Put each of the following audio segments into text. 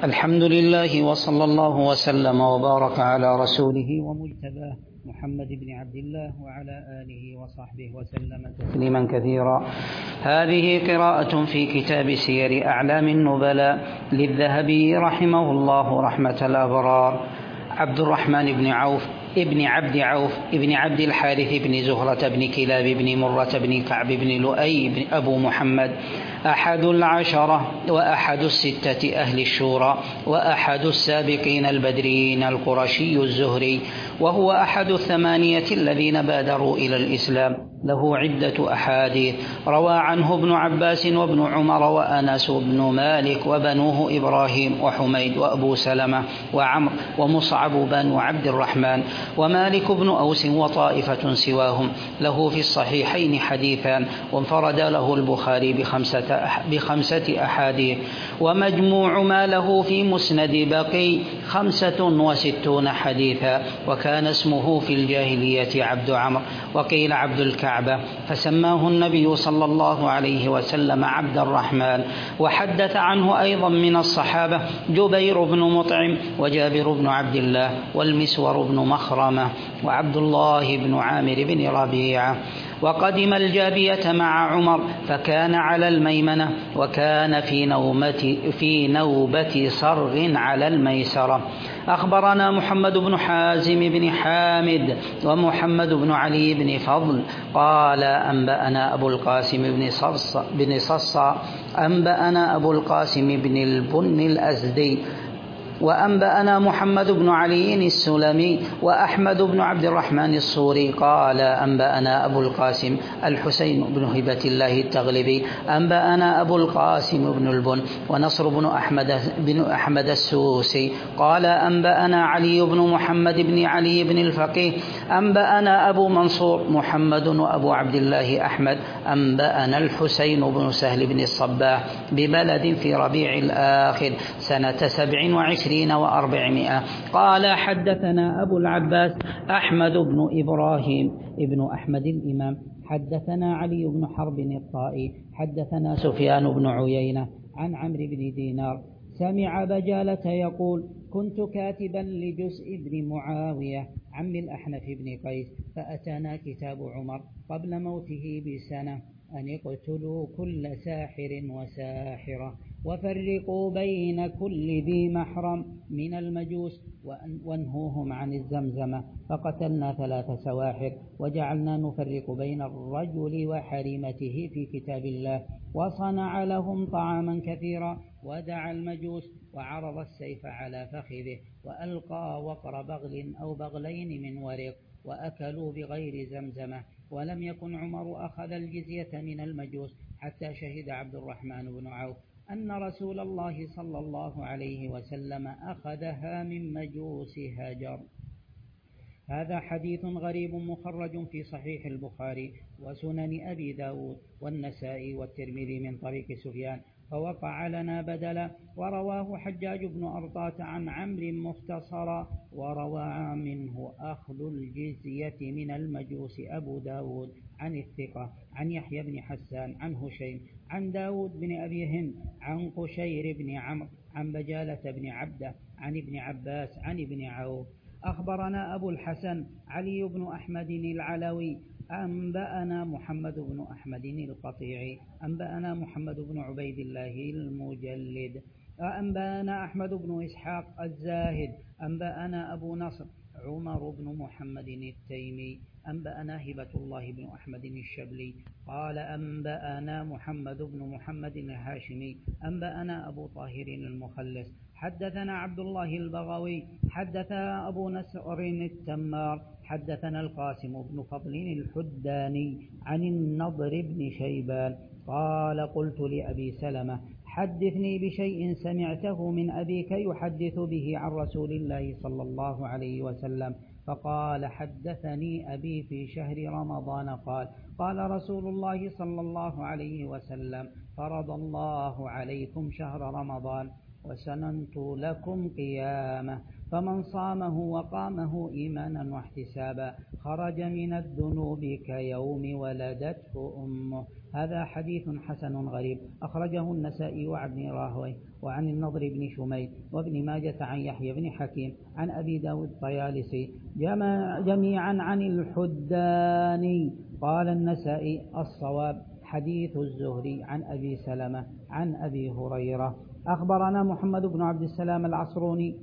الحمد لله وصلى الله وسلم وبارك على رسوله ومجتباه محمد بن عبد الله وعلى آله وصحبه وسلم تسليما كثيرا. هذه قراءة في كتاب سير أعلام النبلاء للذهبي رحمه الله رحمة الأبرار. عبد الرحمن بن عوف ابن عبد عوف ابن عبد الحارث بن زهرة بن كلاب بن مرة بن كعب بن لؤي بن أبو محمد، أحد العشرة وأحد الستة أهل الشورى وأحد السابقين البدريين القرشي الزهري، وهو أحد الثمانية الذين بادروا إلى الإسلام. له عدة أحاديث روى عنه ابن عباس وابن عمر وأنس بن مالك وبنوه إبراهيم وحميد وأبو سلمة وعمر ومصعب بن عبد الرحمن ومالك بن أوس وطائفة سواهم. له في الصحيحين حديثان، وانفرد له البخاري بخمسة أحاديث، ومجموع ما له في مسند بقي 65 حديثا. وكان اسمه في الجاهلية عبد عمرو، وقيل عبد الكعبة، فسماه النبي صلى الله عليه وسلم عبد الرحمن. وحدث عنه أيضا من الصحابة جبير بن مطعم وجابر بن عبد الله والمسور بن مخرمة وعبد الله بن عامر بن ربيعة. وقدم الجابية مع عمر فكان على الميمنة، وكان في نوبة صرغ على الميسرة. أخبرنا محمد بن حازم بن حامد ومحمد بن علي بن فضل قال أنبأنا أبو القاسم بن صصا أنبأنا أبو القاسم بن البن الأزدي وأنبأنا محمد بن علي السلمي وأحمد بن عبد الرحمن الصوري قال أنبأنا أبو القاسم الحسين بن هبة الله التغلبي أنبأنا أبو القاسم بن البن ونصر بن أحمد السوسي قال أنبأنا علي بن محمد بن علي بن الفقيه أنبأنا أبو منصور محمد وأبو عبد الله أحمد أنبأنا الحسين بن سهل بن الصباح ببلد في ربيع الآخر سنة 27 و400 قال حدثنا أبو العباس أحمد بن إبراهيم ابن أحمد الإمام حدثنا علي بن حرب الطائي حدثنا سفيان بن عيينة عن عمرو بن دينار سمع بجالة يقول كنت كاتبا لجزء بن معاوية عم الأحنف بن قيس، فأتانا كتاب عمر قبل موته بسنة أن اقتلوا كل ساحر وساحرة وفرقوا بين كل ذي محرم من المجوس وانهوهم عن الزمزمة، فقتلنا 3 سواحر وجعلنا نفرق بين الرجل وحريمته في كتاب الله، وصنع لهم طعاما كثيرا ودعا المجوس وعرض السيف على فخذه وألقى وقر بغل أو بغلين من ورق وأكلوا بغير زمزمة. ولم يكن عمر أخذ الجزية من المجوس حتى شهد عبد الرحمن بن عوف أن رسول الله صلى الله عليه وسلم أخذها من مجوس هاجر. هذا حديث غريب مخرج في صحيح البخاري وسنن أبي داود والنسائي والترمذي من طريق سفيان، فوقع لنا بدلا. ورواه حجاج بن أرطاة عن عمرو مختصرا، وروى منه أخذ الجزية من المجوس أبو داود عن الثقة عن يحيى بن حسان عن هشيم عن داود بن أبي هند عن قشير بن عمرو عن بجالة بن عبده عن ابن عباس عن ابن عوف. أخبرنا أبو الحسن علي بن أحمد العلوي أنبأنا محمد بن أحمد القطيعي أنبأنا محمد بن عبيد الله المجلد أنبأنا أحمد بن إسحاق الزاهد أنبأنا أبو نصر عمر بن محمد التيمي أنبأنا هبة الله بن أحمد الشبلي قال أنبأنا محمد بن محمد الهاشمي أنبأنا أبو طاهر المخلص حدثنا عبد الله البغوي حدثنا أبو نصر التمار حدثنا القاسم بن فضل الحداني عن النضر بن شيبان قال قلت لأبي سلمة حدثني بشيء سمعته من أبيك يحدث به عن رسول الله صلى الله عليه وسلم، فقال حدثني أبي في شهر رمضان قال رسول الله صلى الله عليه وسلم فرض الله عليكم شهر رمضان وسننت لكم قيامه، فمن صامه وقامه إيمانا واحتسابا خرج من الذنوب كيوم ولدته أمه. هذا حديث حسن غريب أخرجه النسائي وابن راهويه وعن النضر بن شميل وابن ماجة عن يحيى بن حكيم عن أبي داود الطيالسي جميعا عن الحداني. قال النسائي الصواب حديث الزهري عن أبي سلمة عن أبي هريرة. أخبرنا محمد بن عبد السلام العصروني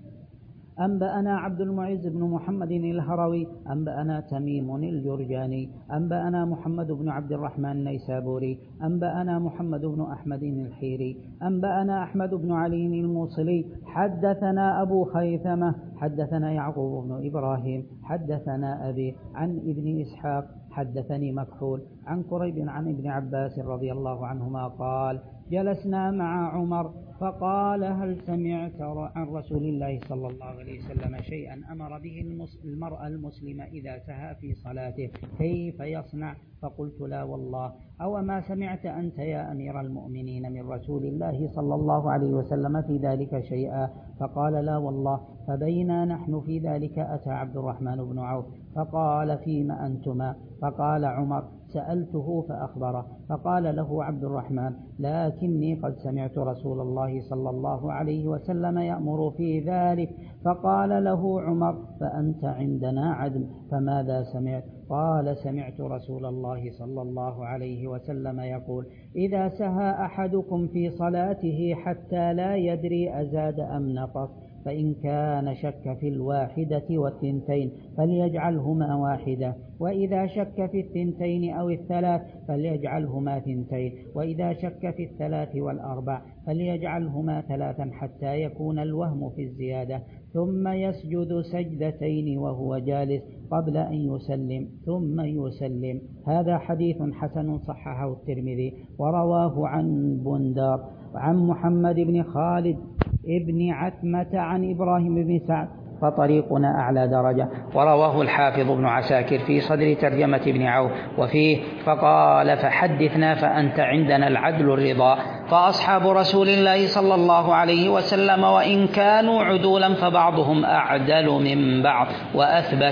أنبأنا عبد المعز بن محمد الهروي أنبأنا تميم الجرجاني أنبأنا محمد بن عبد الرحمن النيسابوري أنبأنا محمد بن أحمد الحيري أنبأنا أحمد بن علي الموصلي حدثنا أبو خيثمة حدثنا يعقوب بن إبراهيم حدثنا أبي عن ابن إسحاق حدثني مكحول عن قريب عن ابن عباس رضي الله عنهما قال جلسنا مع عمر فقال هل سمعت عن رسول الله صلى الله عليه وسلم شيئا أمر به المرء المسلم إذا سهى في صلاته كيف يصنع؟ فقلت لا والله. أو ما سمعت أنت يا أمير المؤمنين من رسول الله صلى الله عليه وسلم في ذلك شيئا؟ فقال لا والله. فبينا نحن في ذلك أتى عبد الرحمن بن عوف فقال فيما أنتما؟ فقال عمر سألته فأخبره فقال له عبد الرحمن لكني قد سمعت رسول الله صلى الله عليه وسلم يأمر في ذلك. فقال له عمر فأنت عندنا عدل فماذا سمعت؟ قال سمعت رسول الله صلى الله عليه وسلم يقول إذا سهى أحدكم في صلاته حتى لا يدري أزاد أم نقص فإن كان شك في الواحدة والثنتين فليجعلهما واحدة وإذا شك في الثنتين أو الثلاث فليجعلهما ثنتين وإذا شك في الثلاث والأربع فليجعلهما ثلاثا حتى يكون الوهم في الزيادة ثم يسجد سجدتين وهو جالس قبل أن يسلم ثم يسلم. هذا حديث حسن صححه الترمذي ورواه عن بندار وعن محمد بن خالد ابن عتمة عن إبراهيم بن سعد فطريقنا أعلى درجة. ورواه الحافظ ابن عساكر في صدر ترجمة ابن عوف وفيه فقال فحدثنا فأنت عندنا العدل الرضا. فأصحاب رسول الله صلى الله عليه وسلم وإن كانوا عدولا فبعضهم أعدل من بعض وأثبت.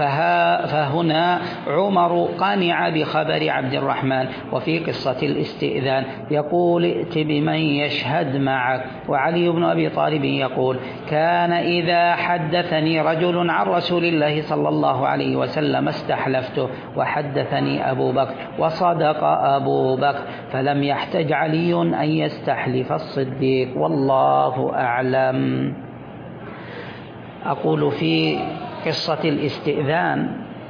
فهنا عمر قانع بخبر عبد الرحمن. وفي قصة الاستئذان يقول ائت بمن يشهد معك. وعلي بن أبي طالب يقول كان إذا حدثني رجل عن رسول الله صلى الله عليه وسلم استحلفته وحدثني أبو بكر وصدق أبو بكر فلم يحتج علي أن يستحلف الصديق والله أعلم. أقول في قصة الاستئذان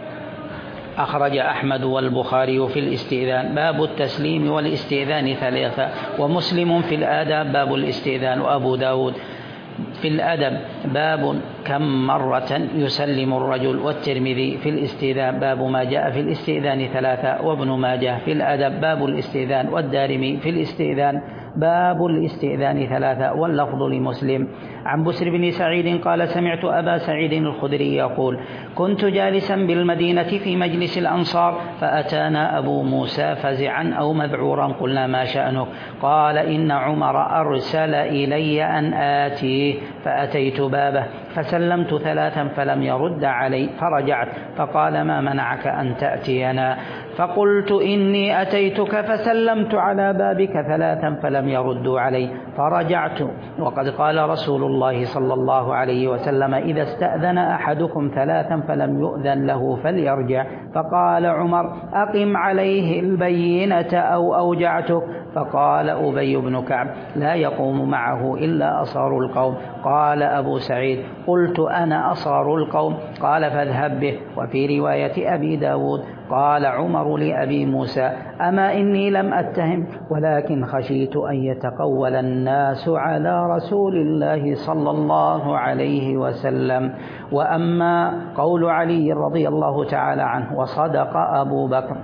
أخرج أحمد والبخاري في الاستئذان باب التسليم والاستئذان 3 ومسلم في الآداب باب الاستئذان وأبو داود في الأدب باب كم مرة يسلم الرجل والترمذي في الاستئذان باب ما جاء في الاستئذان 3 وابن ماجه في الأدب باب الاستئذان والدارمي في الاستئذان باب الاستئذان 3 واللفظ لمسلم. عن بسر بن سعيد قال سمعت أبا سعيد الخدري يقول كنت جالسا بالمدينة في مجلس الأنصار فأتانا أبو موسى فزعا أو مذعورا قلنا ما شأنك؟ قال إن عمر أرسل إلي أن آتيه فأتيت بابه فسلمت 3 فلم يرد علي فرجعت فقال ما منعك أن تأتينا؟ فقلت إني أتيتك فسلمت على بابك 3 فلم يردوا علي فرجعت وقد قال رسول الله صلى الله عليه وسلم إذا استأذن أحدكم 3 فلم يؤذن له فليرجع. فقال عمر أقم عليه البينة أو أوجعتك؟ فقال أبي بن كعب لا يقوم معه إلا أصار القوم. قال أبو سعيد قلت أنا أصار القوم قال فاذهب به. وفي رواية أبي داود قال عمر لأبي موسى أما إني لم أتهم ولكن خشيت أن يتقول الناس على رسول الله صلى الله عليه وسلم. وأما قول علي رضي الله تعالى عنه وصدق أبو بكر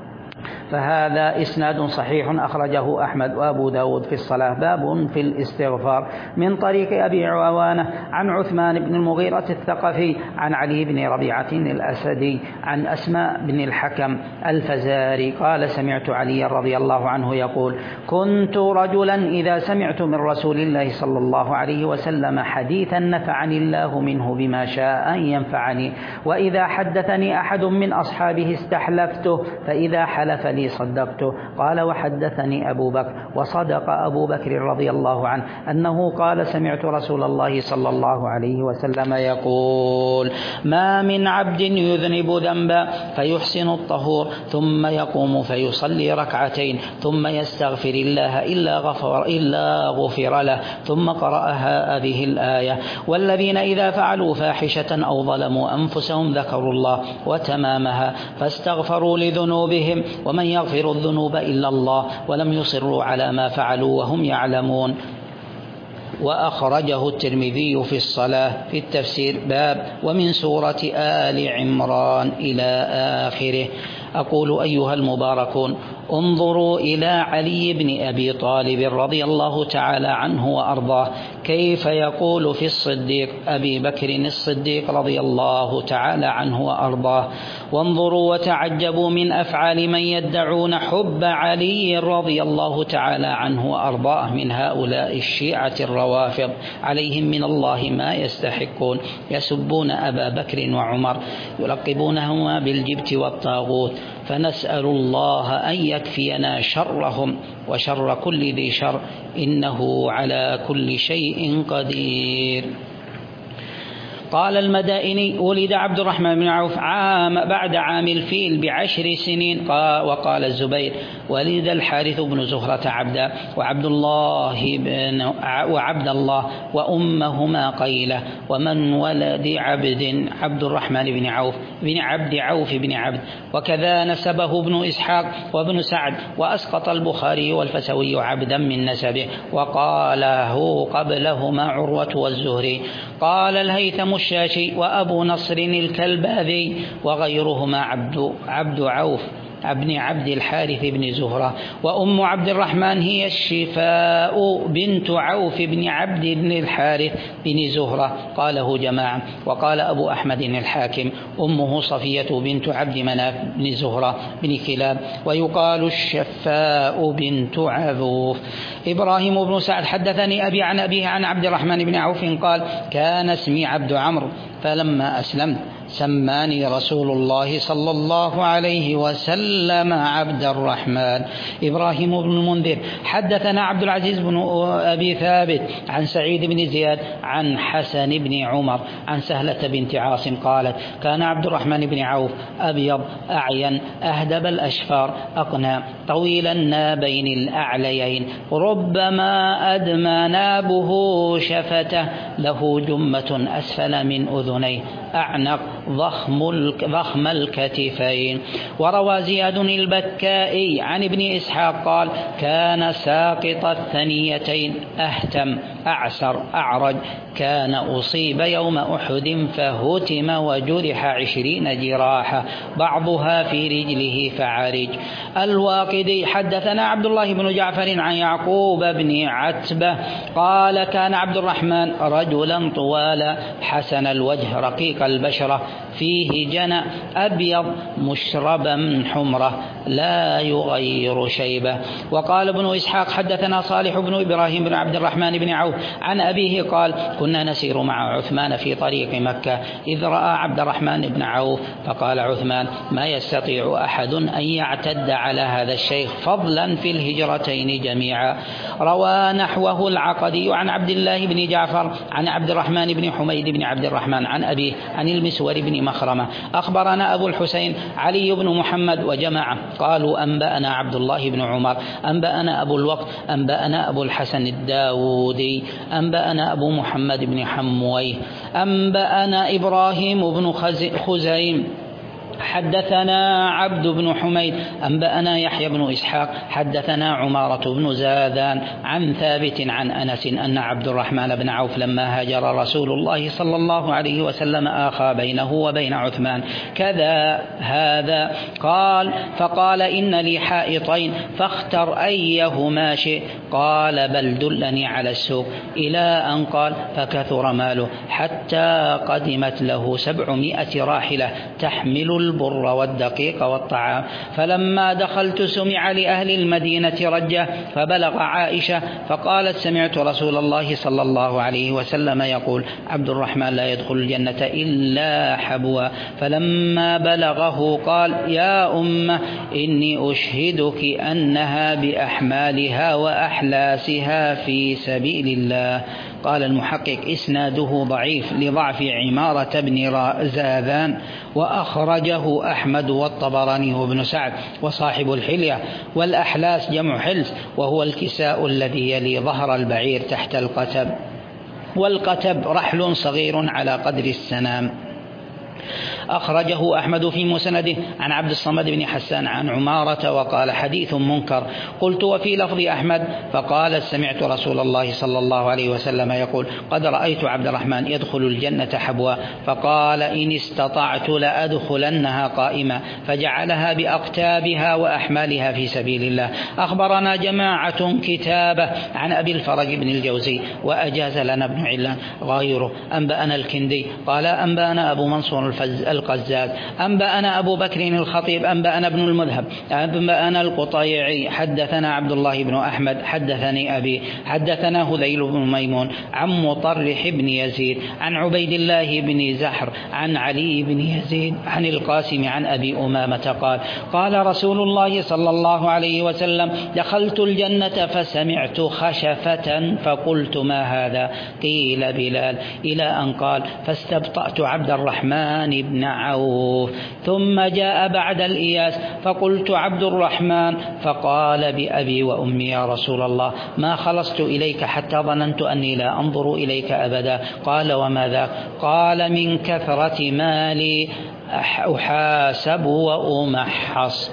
فهذا إسناد صحيح أخرجه أحمد وأبو داود في الصلاة باب في الاستغفار من طريق أبي عوانة عن عثمان بن المغيرة الثقفي عن علي بن ربيعة الأسدي عن أسماء بن الحكم الفزاري قال سمعت علي رضي الله عنه يقول كنت رجلا إذا سمعت من رسول الله صلى الله عليه وسلم حديثا نفعني الله منه بما شاء أن ينفعني وإذا حدثني أحد من أصحابه استحلفته فإذا حلف لي صدقته. قال وحدثني أبو بكر وصدق أبو بكر رضي الله عنه أنه قال سمعت رسول الله صلى الله عليه وسلم يقول ما من عبد يذنب ذنبا فيحسن الطهور ثم يقوم فيصلي ركعتين ثم يستغفر الله إلا غفر له. ثم قرأ هذه الآية والذين إذا فعلوا فاحشة أو ظلموا أنفسهم ذكروا الله وتمامها فاستغفروا لذنوبهم ومن يغفر الذنوب إلا الله ولم يصروا على ما فعلوا وهم يعلمون. وأخرجه الترمذي في الصلاة في التفسير باب ومن سورة آل عمران إلى آخره. أقول أيها المباركون انظروا إلى علي بن أبي طالب رضي الله تعالى عنه وأرضاه كيف يقول في الصديق أبي بكر الصديق رضي الله تعالى عنه وأرضاه. وانظروا وتعجبوا من أفعال من يدعون حب علي رضي الله تعالى عنه وأرضاه من هؤلاء الشيعة الروافض عليهم من الله ما يستحقون، يسبون أبا بكر وعمر يلقبونهما بالجبت والطاغوت، فنسأل الله أن يكفينا شرهم وشر كل ذي شر إنه على كل شيء قدير. قال المدائني ولد عبد الرحمن بن عوف بعد عام الفيل ب10 سنين. وقال الزبير ولد الحارث بن زهرة عبدا وعبد الله وأمهما قيلة. ومن ولد عبد الرحمن بن عوف بن عبد. وكذا نسبه ابن إسحاق وابن سعد وأسقط البخاري والفسوي عبدا من نسبه وقاله قبلهما عروة والزهري. قال الهيثم الشاشي وأبو نصر الكلباذي وغيرهما عبد عوف ابن عبد الحارث بن زهرة. وأم عبد الرحمن هي الشفاء بنت عوف بن عبد بن الحارث بن زهرة قاله جماعة. وقال أبو أحمد الحاكم أمه صفية بنت عبد مناف بن زهرة بن كلاب. ويقال الشفاء بنت عذوف. إبراهيم بن سعد حدثني أبي عن أبيه عن عبد الرحمن بن عوف قال كان اسمي عبد عمرو فلما أسلمت سماني رسول الله صلى الله عليه وسلم عبد الرحمن. إبراهيم بن المنذر حدثنا عبد العزيز بن أبي ثابت عن سعيد بن زياد عن حسن بن عمر عن سهلة بنت عاصم قالت كان عبد الرحمن بن عوف أبيض أعين أهدب الأشفار أقنى طويل النابين الأعليين ربما أدمى نابه شفته له جمة أسفل من أذنيه أعنق ضخم الكتفين. وروى زياد البكائي عن ابن إسحاق قال كان ساقط الثنيتين أهتم أعسر أعرج كان أصيب يوم أحد فهتم وجرح 20 جراحة بعضها في رجله فعرج. الواقدي حدثنا عبد الله بن جعفر عن يعقوب بن عتبة قال كان عبد الرحمن رجلا طوالا حسن الوجه رقيق البشرة فيه جنى أبيض مشربا من حمرة لا يغير شيبة. وقال ابن إسحاق حدثنا صالح بن إبراهيم بن عبد الرحمن بن عوف عن أبيه قال كنا نسير مع عثمان في طريق مكة إذ رأى عبد الرحمن بن عوف فقال عثمان ما يستطيع أحد أن يعتد على هذا الشيخ فضلا في الهجرتين جميعا. روى نحوه العقدي عن عبد الله بن جعفر عن عبد الرحمن بن حميد بن عبد الرحمن عن أبيه عن المسور بن مخرمة أخبرنا أبو الحسين علي بن محمد وجماعة قالوا أنبأنا عبد الله بن عمر أنبأنا أبو الوقت أنبأنا أبو الحسن الداودي أنبأنا أبو محمد بن حمويه أنبأنا إبراهيم بن خزيم حدثنا عبد بن حميد أنبأنا يحيى بن إسحاق حدثنا عمارة بن زادان عن ثابت عن أنس أن عبد الرحمن بن عوف لما هاجر رسول الله صلى الله عليه وسلم آخى بينه وبين عثمان كذا هذا فقال إن لي حائطين فاختر أيهما شئت قال بل دلني على السوق، إلى أن قال فكثر ماله حتى قدمت له 700 راحلة تحمل البر والدقيق والطعام. فلما دخلت سمع لأهل المدينة رجة فبلغ عائشة فقالت سمعت رسول الله صلى الله عليه وسلم يقول عبد الرحمن لا يدخل الجنة إلا حبوا. فلما بلغه قال يا أمة إني أشهدك أنها بأحمالها وأحلاسها في سبيل الله. قال المحقق إسناده ضعيف لضعف عمارة بن زاذان، وأخرجه أحمد والطبراني وابن سعد وصاحب الحلية. والأحلاس جمع حلس وهو الكساء الذي يلي ظهر البعير تحت القتب، والقتب رحل صغير على قدر السنام. أخرجه أحمد في مسنده عن عبد الصمد بن حسان عن عمارة وقال حديث منكر. قلت وفي لفظ أحمد فقال سمعت رسول الله صلى الله عليه وسلم يقول قد رأيت عبد الرحمن يدخل الجنة حبوا، فقال إن استطعت لأدخلنها قائمة، فجعلها بأقتابها وأحمالها في سبيل الله. أخبرنا جماعة كتابة عن أبي الفرج بن الجوزي وأجاز لنا ابن علان غيره. أنبأنا الكندي قال أنبأنا أبو منصور القزاز أنبأنا أبو بكر الخطيب أنبأنا ابن المذهب أنبأنا القطيعي حدثنا عبد الله بن أحمد حدثني أبي حدثنا هذيل بن ميمون عن مطرح بن يزيد عن عبيد الله بن زحر عن علي بن يزيد عن القاسم عن أبي أمامة قال قال رسول الله صلى الله عليه وسلم دخلت الجنة فسمعت خشفة فقلت ما هذا؟ قيل بلال، إلى أن قال فاستبطأت عبد الرحمن بن عوف. ثم جاء بعد الإياس فقلت عبد الرحمن، فقال بأبي وأمي يا رسول الله ما خلصت إليك حتى ظننت أني لا أنظر إليك أبدا. قال وما ذاك؟ قال من كثرة مالي أحاسب وأمحص.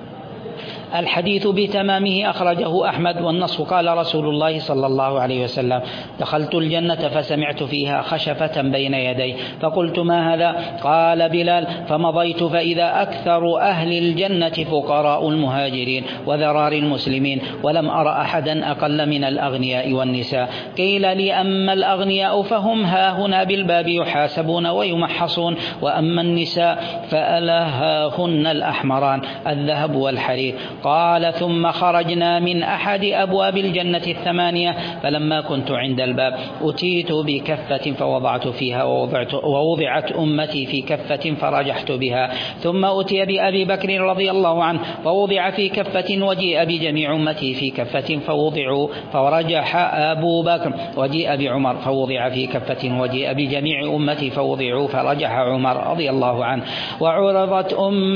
الحديث بتمامه أخرجه أحمد والنص قال رسول الله صلى الله عليه وسلم دخلت الجنة فسمعت فيها خشفة بين يدي فقلت ما هذا؟ قال بلال فمضيت فإذا أكثر أهل الجنة فقراء المهاجرين وذرار المسلمين ولم أرى أحدا أقل من الأغنياء والنساء. قيل لي أما الأغنياء فهم هاهنا بالباب يحاسبون ويمحصون، وأما النساء فألهاهن الأحمران الذهب والحرير. قال ثم خرجنا من أحد أبواب الجنة 8 فلما كنت عند الباب أتيت بكفة فوضعت فيها ووضعت أمتي في كفة فرجحت بها، ثم أتي بأبي بكر رضي الله عنه فوضع في كفة وجيء بجميع أمتي في كفة فوضعوا فرجح أبو بكر، وجيء بعمر فوضع في كفة وجيء بجميع أمتي فوضعوا فرجح عمر رضي الله عنه. وعرضت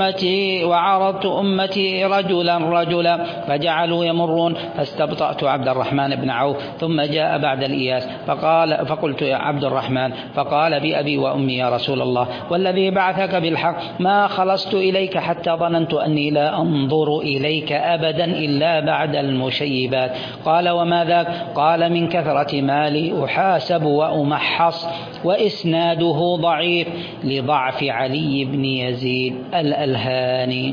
أمتي رجلا فجعلوا يمرون فاستبطأت عبد الرحمن بن عوف. ثم جاء بعد الإياس فقلت يا عبد الرحمن، فقال بأبي وأمي يا رسول الله والذي بعثك بالحق ما خلصت إليك حتى ظننت أني لا أنظر إليك أبدا إلا بعد المشيبات. قال وما ذاك؟ قال من كثرة مالي أحاسب وأمحص. وإسناده ضعيف لضعف علي بن يزيد الألهاني.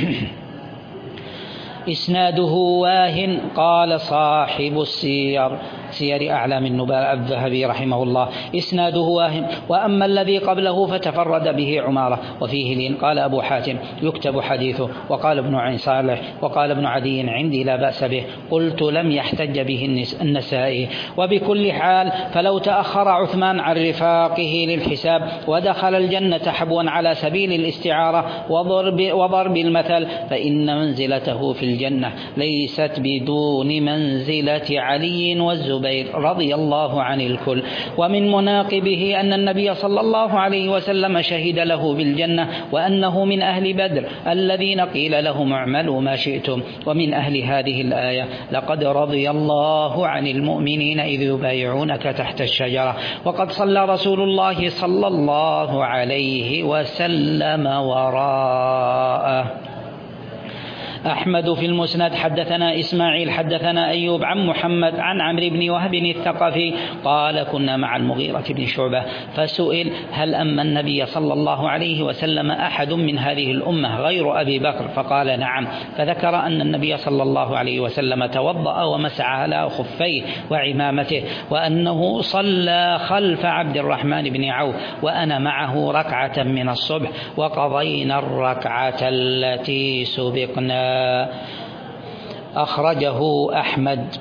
إسناده واهن. قال صاحب سير أعلام النبلاء الذهبي رحمه الله إسناده واهن، وأما الذي قبله فتفرد به عمارة وفيه لين. قال أبو حاتم يكتب حديثه، وقال ابن عين صالح وقال ابن عدي عندي لا بأس به. قلت لم يحتج به النسائي. وبكل حال فلو تأخر عثمان عن رفاقه للحساب ودخل الجنة حبوا على سبيل الاستعارة وضرب المثل فإن منزلته في الجنة ليست بدون منزلة علي والزبير رضي الله عن الكل. ومن مناقبه أن النبي صلى الله عليه وسلم شهد له بالجنة وأنه من أهل بدر الذين قيل لهم اعملوا ما شئتم. ومن أهل هذه الآية لقد رضي الله عن المؤمنين إذ يبايعونك تحت الشجرة. وقد صلى رسول الله صلى الله عليه وسلم وراءه. أحمد في المسند حدثنا إسماعيل حدثنا أيوب عن محمد عن عمرو بن وهب الثقفي قال كنا مع المغيرة بن شعبة فسئل هل أما النبي صلى الله عليه وسلم أحد من هذه الأمة غير أبي بكر؟ فقال نعم، فذكر أن النبي صلى الله عليه وسلم توضأ ومسح على خفيه وعمامته، وأنه صلى خلف عبد الرحمن بن عوف وأنا معه ركعة من الصبح وقضينا الركعة التي سبقنا. أخرجه أحمد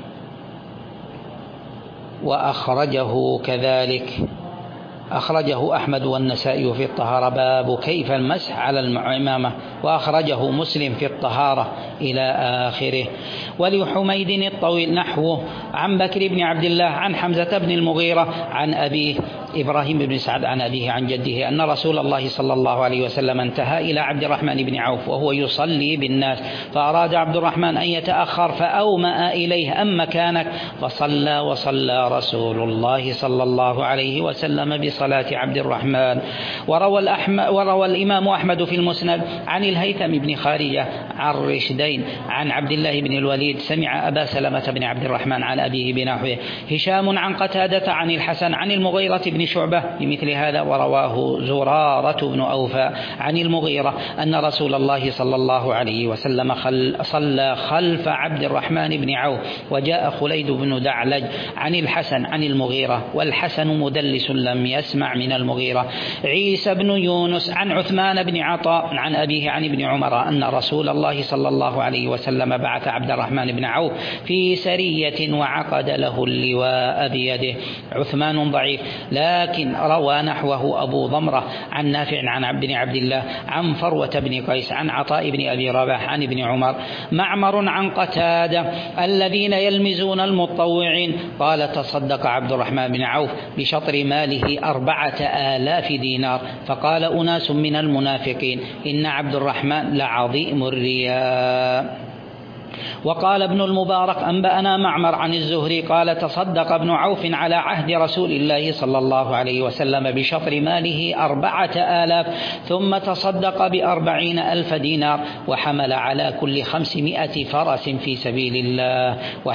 وأخرجه كذلك أخرجه أحمد والنسائي في الطهارة باب كيف المسح على العمامة، وأخرجه مسلم في الطهارة إلى آخره. ولحميد الطويل نحوه عن بكر بن عبد الله عن حمزة بن المغيرة عن أبيه إبراهيم بن سعد عن أبيه عن جده أن رسول الله صلى الله عليه وسلم انتهى إلى عبد الرحمن بن عوف وهو يصلي بالناس، فأراد عبد الرحمن أن يتأخر فأومأ إليه أم مكانك، فصلى وصلى رسول الله صلى الله عليه وسلم بصلاة عبد الرحمن. وروى الإمام أحمد في المسند عن الهيثم بن خارجة عن رشدين عن عبد الله بن الوليد سمع أبا سلمة بن عبد الرحمن عن أبيه بنحوه. هشام عن قتادة عن الحسن عن المغيرة بن شعبة بمثل هذا. ورواه زرارة بن أوفى عن المغيرة أن رسول الله صلى الله عليه وسلم صلى خلف عبد الرحمن بن عوف. وجاء خليد بن دعلج عن الحسن عن المغيرة والحسن مدلس لم يسمع من المغيرة. عيسى بن يونس عن عثمان بن عطاء عن أبيه عن ابن عمر أن رسول الله صلى الله عليه وسلم بعث عبد الرحمن بن عوف في سرية وعقد له اللواء بيده. عثمان ضعيف لكن روى نحوه أبو ضمرة عن نافع عن عبد الله عن فروة بن قيس عن عطاء بن أبي رباح عن ابن عمر. معمر عن قتادة الذين يلمزون المطوعين قال تصدق عبد الرحمن بن عوف بشطر ماله 4000 دينار، فقال أناس من المنافقين إن عبد الرحمن لعظيم الرياء. وقال ابن المبارك أنبأنا معمر عن الزهري قال تصدق ابن عوف على عهد رسول الله صلى الله عليه وسلم بشطر ماله 4000 ثم تصدق ب40,000 دينار وحمل على كل 500 فرس في سبيل الله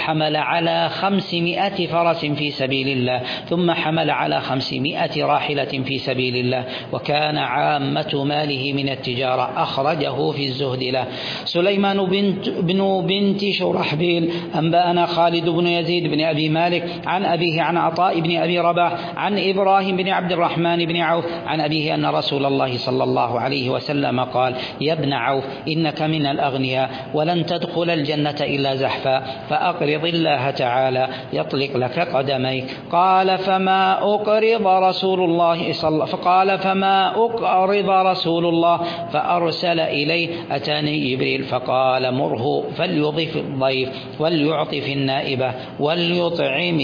في سبيل الله ثم حمل على 500 راحلة في سبيل الله وكان عامة ماله من التجارة. أخرجه في الزهد له. سليمان بنت شرحبيل أنبأنا خالد بن يزيد بن أبي مالك عن أبيه عن عطاء بن أبي رباح عن إبراهيم بن عبد الرحمن بن عوف عن أبيه أن رسول الله صلى الله عليه وسلم قال يا ابن عوف إنك من الأغنياء ولن تدخل الجنة إلا زحفا فأقرض الله تعالى يطلق لك قدميك. قال فما أقرض رسول الله فأرسل إليه أتاني جبريل فقال مره فليضيف الضيف وليعطف النائبة وليطعم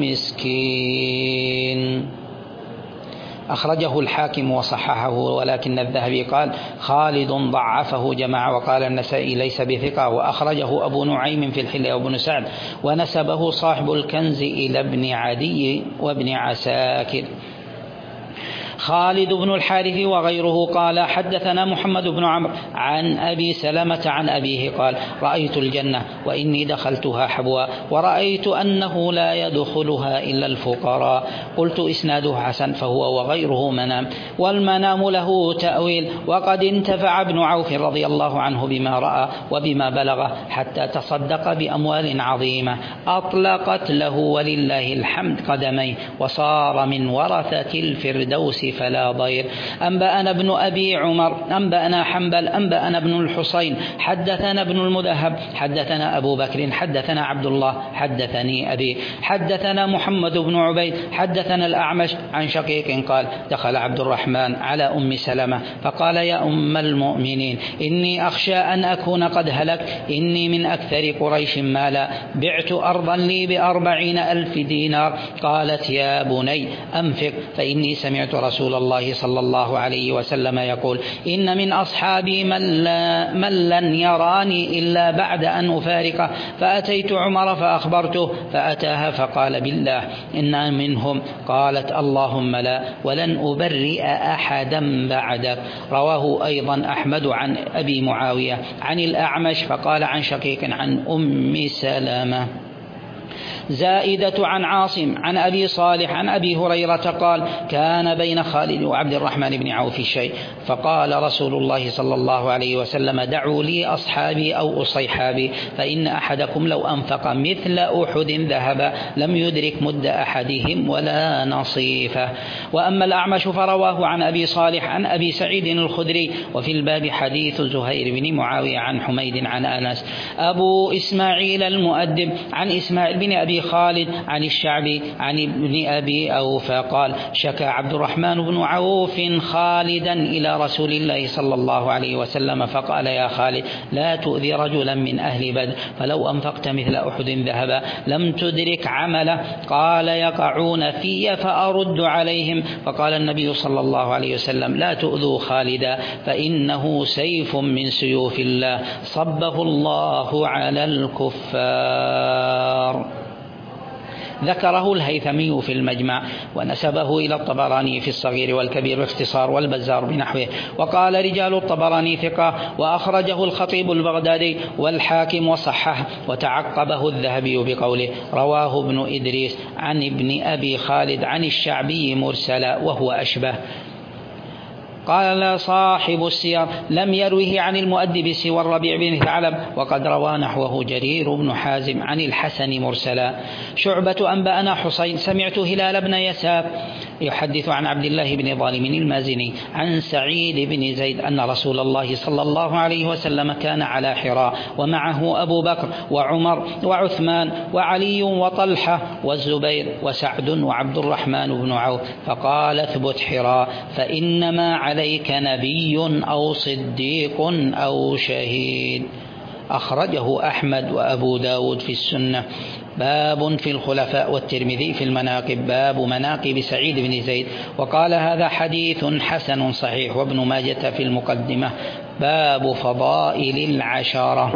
المسكين. أخرجه الحاكم وصححه ولكن الذهبي قال خالد ضعفه جماعة وقال النسائي ليس بثقة. وأخرجه أبو نعيم في الحلية وابن سعد ونسبه صاحب الكنز إلى ابن عدي وابن عساكر. خالد بن الحارث وغيره قال حدثنا محمد بن عمرو عن أبي سلمة عن أبيه قال رأيت الجنة وإني دخلتها حبوا ورأيت أنه لا يدخلها إلا الفقراء. قلت إسناده حسن فهو وغيره منام والمنام له تأويل. وقد انتفع ابن عوف رضي الله عنه بما رأى وبما بلغه حتى تصدق بأموال عظيمة أطلقت له ولله الحمد قدميه وصار من ورثة الفردوس فلا ضير. أنبأنا ابن أبي عمر أنبأنا حنبل أنبأنا ابن الحصين حدثنا ابن المذهب حدثنا أبو بكر حدثنا عبد الله حدثني أبي حدثنا محمد بن عبيد حدثنا الأعمش عن شقيق قال دخل عبد الرحمن على أم سلمة فقال يا أم المؤمنين إني أخشى أن أكون قد هلك إني من أكثر قريش مالا بعت أرضا لي ب40,000 دينار. قالت يا بني أنفق فإني سمعت رسول رسول الله صلى الله عليه وسلم يقول: إن من أصحابي من لن يراني إلا بعد أن أفارقه. فأتيت عمر فأخبرته فأتاها فقال: بالله إن منهم. قالت: اللهم لا، ولن أبرئ أحدا بعدك. رواه أيضا أحمد عن أبي معاوية عن الأعمش فقال عن شقيق عن أم سلمة. زائدة عن عاصم عن أبي صالح عن أبي هريرة قال: كان بين خالد وعبد الرحمن بن عوف شيء، فقال رسول الله صلى الله عليه وسلم: دعوا لي أصحابي أو أصيحابي، فإن أحدكم لو أنفق مثل أحد ذهبا لم يدرك مد أحدهم ولا نصيفه. وأما الأعمش فرواه عن أبي صالح عن أبي سعيد الخدري. وفي الباب حديث زهير بن معاوية عن حميد عن أنس. أبو إسماعيل المؤدب عن إسماعيل بن أبي خالد عن الشعبي عن ابن أبي أوفى قال: شكى عبد الرحمن بن عوف خالدا إلى رسول الله صلى الله عليه وسلم فقال: يا خالد، لا تؤذي رجلا من أهل بدر، فلو أنفقت مثل أحد ذهبا لم تدرك عمله. قال: يقعون في فأرد عليهم. فقال النبي صلى الله عليه وسلم: لا تؤذوا خالدا، فإنه سيف من سيوف الله صبه الله على الكفار. ذكره الهيثمي في المجمع ونسبه إلى الطبراني في الصغير والكبير باختصار، والبزار بنحوه. وقال: رجال الطبراني ثقة. وأخرجه الخطيب البغدادي والحاكم وصححه، وتعقبه الذهبي بقوله: رواه ابن إدريس عن ابن أبي خالد عن الشعبي مرسلا وهو أشبه. قال صاحب السير: لم يروه عن المؤدب سوى الربيع بن ثعلب، وقد روى نحوه جرير بن حازم عن الحسن مرسلا. شعبة أنبأنا حسين سمعت هلال بن يساب يحدث عن عبد الله بن ظالم المازني عن سعيد بن زيد أن رسول الله صلى الله عليه وسلم كان على حراء ومعه أبو بكر وعمر وعثمان وعلي وطلحة والزبير وسعد وعبد الرحمن بن عوف، فقال: اثبت حراء، فإنما عليك نبي أو صديق أو شهيد. أخرجه أحمد وأبو داود في السنة. باب في الخلفاء، والترمذي في المناقب باب مناقب سعيد بن زيد، وقال: هذا حديث حسن صحيح. وابن ماجة في المقدمة باب فضائل العشرة.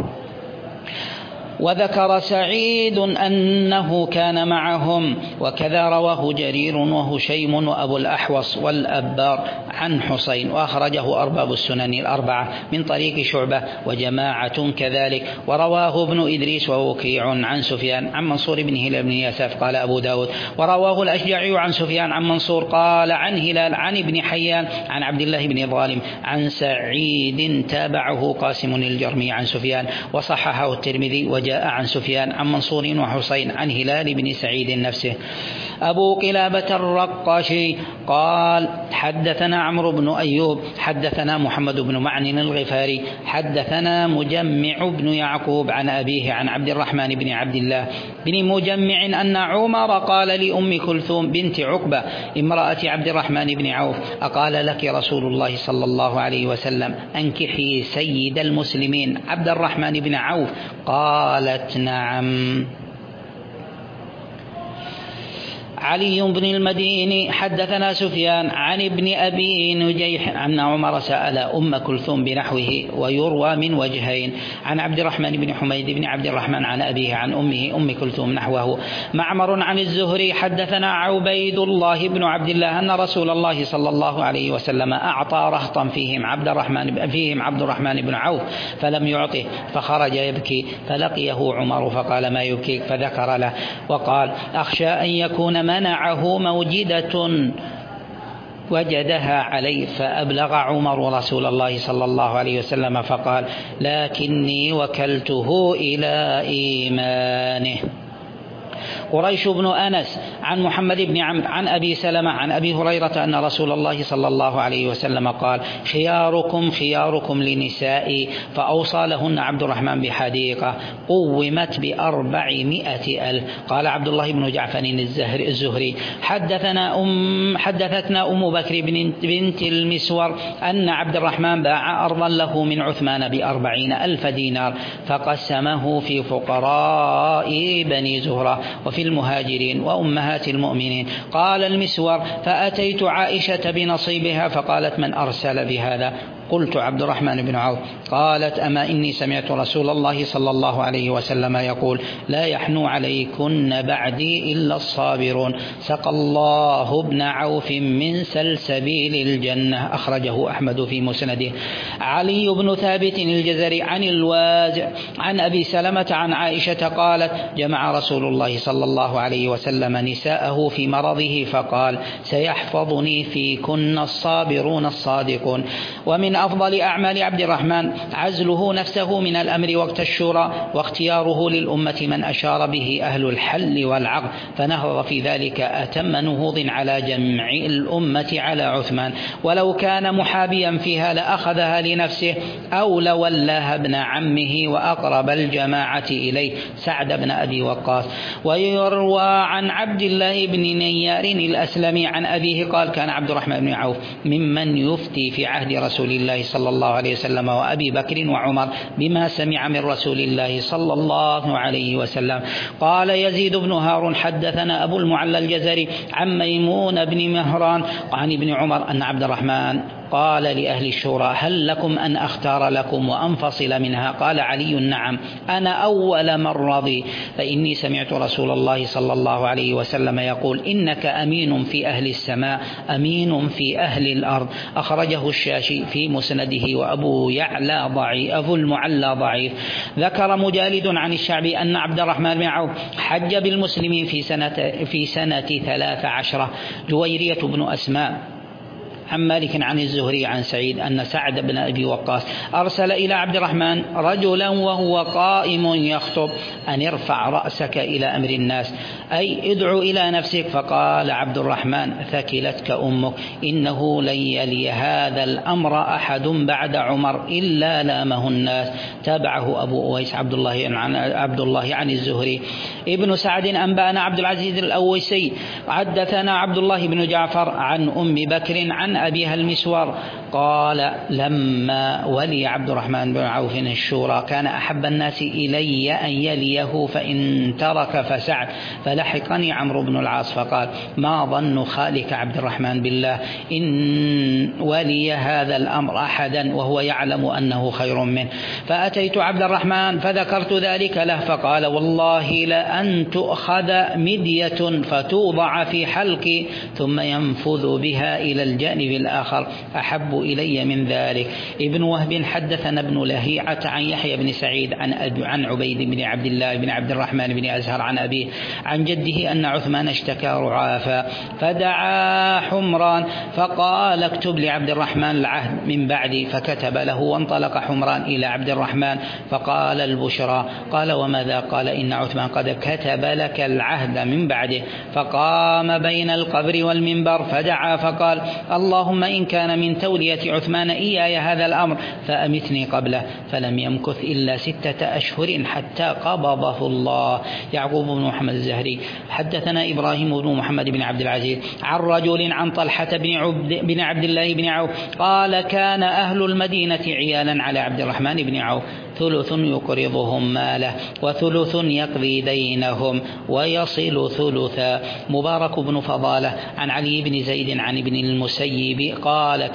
وذكر سعيد أنه كان معهم، وكذا رواه جرير وهشيم وأبو الأحوص والأبار عن حسين، وأخرجه أرباب السنن الأربعة من طريق شعبة وجماعة كذلك. ورواه ابن إدريس ووكيع عن سفيان عن منصور بن هلال بن ياسف قال أبو داود. ورواه الأشجعي عن سفيان عن منصور قال عن هلال عن ابن حيان عن عبد الله بن ظالم عن سعيد تابعه قاسم الجرمي عن سفيان، وصححه الترمذي. وجاء عن سفيان عن منصور وحسين عن هلال بن سعيد نفسه. أبو قلابة الرقاشي قال: حدثنا عمرو بن أيوب حدثنا محمد بن معن الغفاري حدثنا مجمع بن يعقوب عن أبيه عن عبد الرحمن بن عبد الله بن مجمع أن عمر قال لأم كلثوم بنت عقبة امرأة عبد الرحمن بن عوف: أقال لك رسول الله صلى الله عليه وسلم أنكحي سيد المسلمين عبد الرحمن بن عوف؟ قالت: نعم. علي بن المديني حدثنا سفيان عن ابن أبي نجيح أن عمر سأل أم كلثوم بنحوه، ويروى من وجهين: عن عبد الرحمن بن حميد بن عبد الرحمن عن أبيه عن أمه أم كلثوم نحوه. معمر عن الزهري حدثنا عبيد الله بن عبد الله أن رسول الله صلى الله عليه وسلم أعطى رهطا فيهم عبد الرحمن بن عوف فلم يعطه، فخرج يبكي، فلقيه عمر فقال: ما يبكيك؟ فذكر له وقال: أخشى أن يكون منعه موجدة وجدها عليه. فأبلغ عمر رسول الله صلى الله عليه وسلم فقال: لكني وكلته إلى إيمانه. قريش بن أنس عن محمد بن عمرو عن أبي سلمة عن أبي هريرة أن رسول الله صلى الله عليه وسلم قال: خياركم خياركم لنسائي، فأوصى لهن عبد الرحمن بحديقة قومت ب400,000. قال عبد الله بن جعفر الزهري: حدثتنا أم بكر بنت المسور أن عبد الرحمن باع أرضا له من عثمان ب40,000 دينار، فقسمه في فقراء بني زهرة وفي المهاجرين وأمهات المؤمنين. قال المسور: فأتيت عائشة بنصيبها فقالت: من أرسل بهذا؟ قلت: عبد الرحمن بن عوف. قالت: أما إني سمعت رسول الله صلى الله عليه وسلم يقول: لا يحنو عليكن بعدي إلا الصابرون. سقى الله ابن عوف من سلسبيل الجنة. أخرجه أحمد في مسنده. علي بن ثابت الجزري عن الوازع عن أبي سلمة عن عائشة قالت: جمع رسول الله صلى الله عليه وسلم نساءه في مرضه فقال: سيحفظني فيكن الصابرون الصادقون. ومن أفضل أعمال عبد الرحمن عزله نفسه من الأمر وقت الشورى، واختياره للأمة من أشار به أهل الحل والعقد، فنهض في ذلك أتم نهوض على جمع الأمة على عثمان، ولو كان محابيا فيها لأخذها لنفسه أو لولاها ابن عمه وأقرب الجماعة إليه سعد بن أبي وقاص. ويروى عن عبد الله بن نيار الأسلمي عن أبيه قال: كان عبد الرحمن بن عوف ممن يفتي في عهد رسول الله صلى الله عليه وسلم وأبي بكر وعمر بما سمع من رسول الله صلى الله عليه وسلم. قال يزيد بن هارون: حدثنا أبو المعلى الجزري عن ميمون بن مهران عن ابن عمر أن عبد الرحمن قال لأهل الشورى: هل لكم أن أختار لكم وأنفصل منها؟ قال علي: نعم، أنا أول من رضي، فإني سمعت رسول الله صلى الله عليه وسلم يقول: إنك أمين في أهل السماء أمين في أهل الأرض. أخرجه الشاشي في مسنده. وأبو يعلى ضعيف، أبو المعلى ضعيف. ذكر مجالد عن الشعبي أن عبد الرحمن بن عوف حج بالمسلمين في سنة 13. جويرية بن أسماء عن مالك عن الزهري عن سعيد أن سعد بن أبي وقاص أرسل إلى عبد الرحمن رجلا وهو قائم يخطب: أن ارفع رأسك إلى أمر الناس، أي ادعو إلى نفسك. فقال عبد الرحمن: ثكلتك أمك، إنه لن يلي هذا الأمر أحد بعد عمر إلا لامه الناس. تابعه أبو أويس عبد الله عن الزهري. ابن سعد أنبأنا عبد العزيز الأويسي حدثنا عبد الله بن جعفر عن أم بكر عن أبيها المسور قال: لما ولي عبد الرحمن بن عوف الشورى كان أحب الناس إلي أن يليه، فإن ترك فسعد، فلحقني عمرو بن العاص فقال: ما ظن خالك عبد الرحمن بالله إن ولي هذا الأمر أحدا وهو يعلم أنه خير منه. فأتيت عبد الرحمن فذكرت ذلك له فقال: والله لأن تؤخذ مدية فتوضع في حلقي ثم ينفذ بها إلى الجانب الآخر أحب إلي من ذلك. ابن وهب حدثنا ابن لهيعة عن يحيى بن سعيد عن عبيد بن عبد الله بن عبد الرحمن بن أزهر عن أبيه عن جده أن عثمان اشتكى رعافا فدعا حمران فقال: اكتب لعبد الرحمن العهد من بعدي، فكتب له. وانطلق حمران إلى عبد الرحمن فقال: البشرى. قال: وماذا؟ قال: إن عثمان قد كتب لك العهد من بعده. فقام بين القبر والمنبر فدعا فقال: اللهم إن كان من تولية عثمان إياي هذا الأمر فأمتني قبله. فلم يمكث إلا 6 أشهر حتى قبضه الله. يعقوب بن محمد الزهري حدثنا إبراهيم بن محمد بن عبد العزيز عن رجل عن طلحة بن عبد الله بن عوف قال: كان أهل المدينة عيالا على عبد الرحمن بن عوف، ثلث يقرضهم ماله وثلث يقضي دينهم ويصل ثلثا. مبارك بن فضالة عن علي بن زيد عن ابن المسيب قال: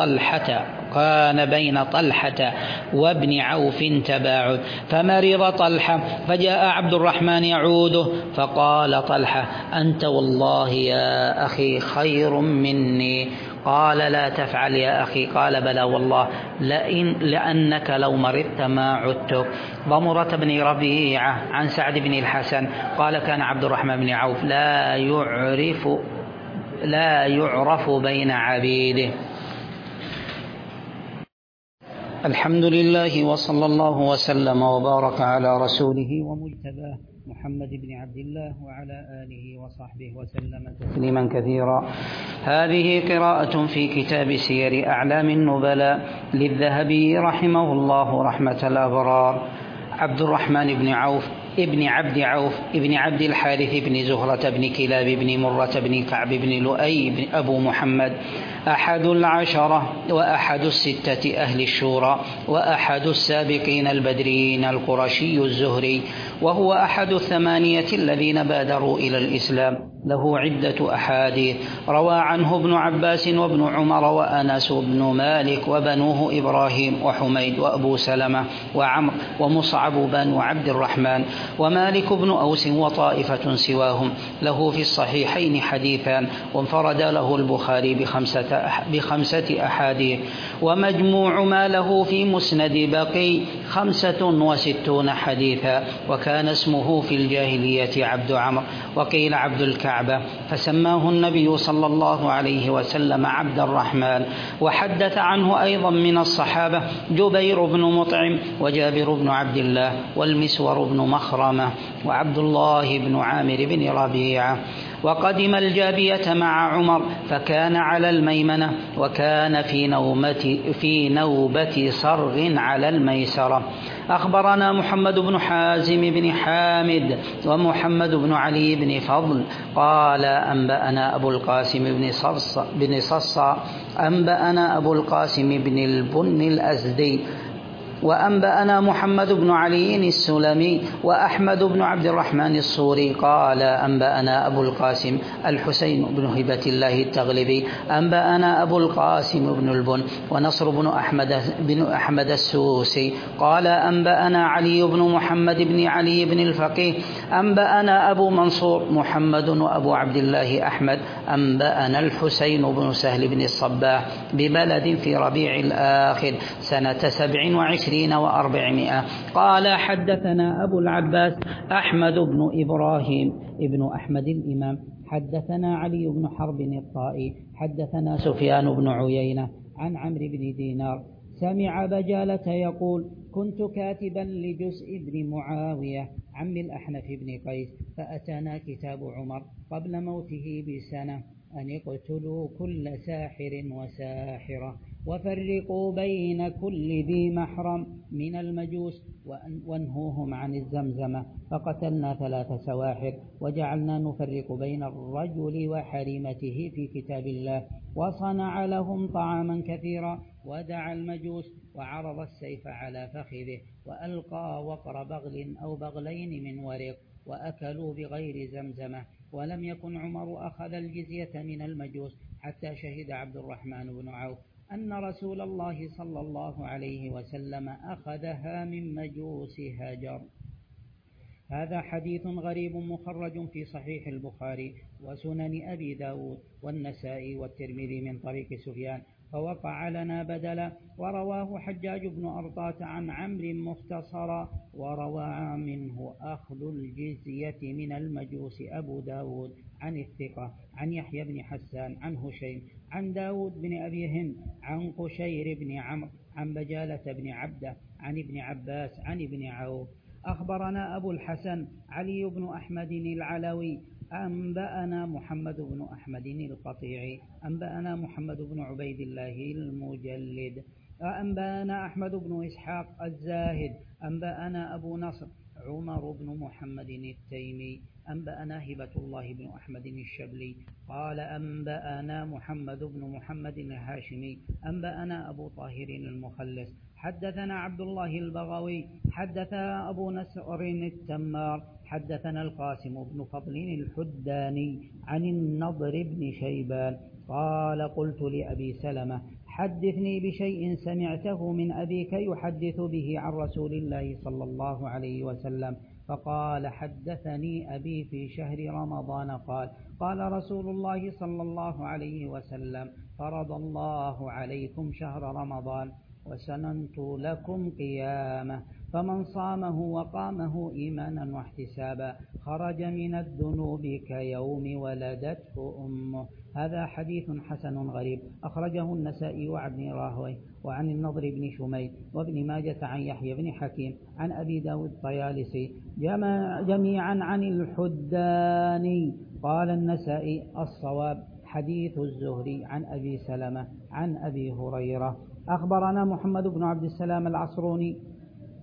كان بين طلحة وابن عوف تباعد، فمرض طلحة فجاء عبد الرحمن يعوده، فقال طلحة: أنت والله يا أخي خير مني. قال: لا تفعل يا أخي. قال: بلى والله، لأنك لو مرضت ما عدتك. ضمرة بن ربيعة عن سعد بن الحسن قال: كان عبد الرحمن بن عوف لا يعرف بين عبيده. الحمد لله وصلى الله وسلم وبارك على رسوله ومجتباه محمد بن عبد الله وعلى آله وصحبه وسلم تسليما كثيرا. هذه قراءة في كتاب سير أعلام النبلاء للذهبي رحمه الله رحمة الأبرار. عبد الرحمن بن عوف ابن عبد عوف ابن عبد الحارث بن زهرة بن كلاب بن مرة بن كعب بن لؤي أبو محمد، أحد 10 وأحد 6 أهل الشورى، وأحد السابقين البدريين، القرشي الزهري، وهو أحد 8 الذين بادروا إلى الإسلام. له عدة أحاديث روى عنه ابن عباس وابن عمر وأنس بن مالك وبنوه إبراهيم وحميد وأبو سلمة وعمر ومصعب بن عبد الرحمن ومالك بن أوس وطائفة سواهم. له في الصحيحين حديثان، وانفرد له البخاري ب5 أحاديث، ومجموع ما له في مسند بقي 65 حديثا. وكان اسمه في الجاهلية عبد عمرو، وقيل عبد الكعبة، فسماه النبي صلى الله عليه وسلم عبد الرحمن. وحدث عنه أيضا من الصحابة جبير بن مطعم وجابر بن عبد الله والمسور بن مخرمة وعبد الله بن عامر بن ربيعة. وقدم الجابية مع عمر فكان على الميمنة، وكان في نوبة صرغ على الميسرة. أخبرنا محمد بن حازم بن حامد ومحمد بن علي بن فضل قال أنبأنا أبو القاسم بن صصا أنبأنا أبو القاسم بن البن الأزدي وأنبأنا محمد بن علي السلمي وأحمد بن عبد الرحمن الصوري قال أنبأنا أبو القاسم الحسين بن هبة الله التغلبي أنبأنا أبو القاسم بن البن ونصر بن أحمد السوسي قال أنبأنا علي بن محمد بن علي بن الفقيه أنبأنا أبو منصور محمد وأبو عبد الله أحمد أنبأنا الحسين بن سهل بن الصباح ببلد في ربيع الآخر سنة 27 و400 قال حدثنا أبو العباس أحمد بن إبراهيم ابن أحمد الإمام حدثنا علي بن حرب الطائي حدثنا سفيان بن عيينة عن عمرو بن دينار سمع بجالة يقول كنت كاتبا لجزء بن معاوية عم الأحنف بن قيس فأتانا كتاب عمر قبل موته بسنة أن اقتلوا كل ساحر وساحرة وفرقوا بين كل ذي محرم من المجوس وانهوهم عن الزمزمة، فقتلنا 3 سواحر وجعلنا نفرق بين الرجل وحريمته في كتاب الله، وصنع لهم طعاما كثيرا ودعا المجوس وعرض السيف على فخذه وألقى وقر بغل أو بغلين من ورق وأكلوا بغير زمزمة. ولم يكن عمر أخذ الجزية من المجوس حتى شهد عبد الرحمن بن عوف أن رسول الله صلى الله عليه وسلم أخذها من مجوس هاجر. هذا حديث غريب مخرج في صحيح البخاري وسنن أبي داود والنسائي والترمذي من طريق سفيان، فوقع لنا بدلا. ورواه حجاج بن أرطاة عن عمرو مختصرا، وروى منه أخذ الجزية من المجوس أبو داود عن الثقة عن يحيى بن حسان عن هشيم عن داود بن أبي هند عن قشير بن عمرو عن بجالة بن عبده عن ابن عباس عن ابن عوف. أخبرنا أبو الحسن علي بن أحمد العلوي أنبأنا محمد بن أحمد القطيعي أنبأنا محمد بن عبيد الله المجلد أنبأنا أحمد بن إسحاق الزاهد أنبأنا أبو نصر عمر بن محمد التيمي أنبأنا هبة الله بن أحمد الشبلي قال أنبأنا محمد بن محمد الهاشمي أنبأنا أبو طاهر المخلص حدثنا عبد الله البغوي حدثنا أبو نصر التمار حدثنا القاسم بن فضل الحداني عن النضر بن شيبان قال قلت لأبي سلمة حدثني بشيء سمعته من أبيك يحدث به عن رسول الله صلى الله عليه وسلم، فقال حدثني أبي في شهر رمضان قال رسول الله صلى الله عليه وسلم فرض الله عليكم شهر رمضان وسننت لكم قيامه، فمن صامه وقامه إيمانا واحتسابا خرج من الذنوب كيوم ولدته أمه. هذا حديث حسن غريب أخرجه النسائي وابن راهويه وعن النضر بن شميل وابن ماجة عن يحيى بن حكيم عن أبي داود الطيالسي جميعا عن الحداني. قال النسائي الصواب حديث الزهري عن أبي سلمة عن أبي هريرة. أخبرنا محمد بن عبد السلام العصروني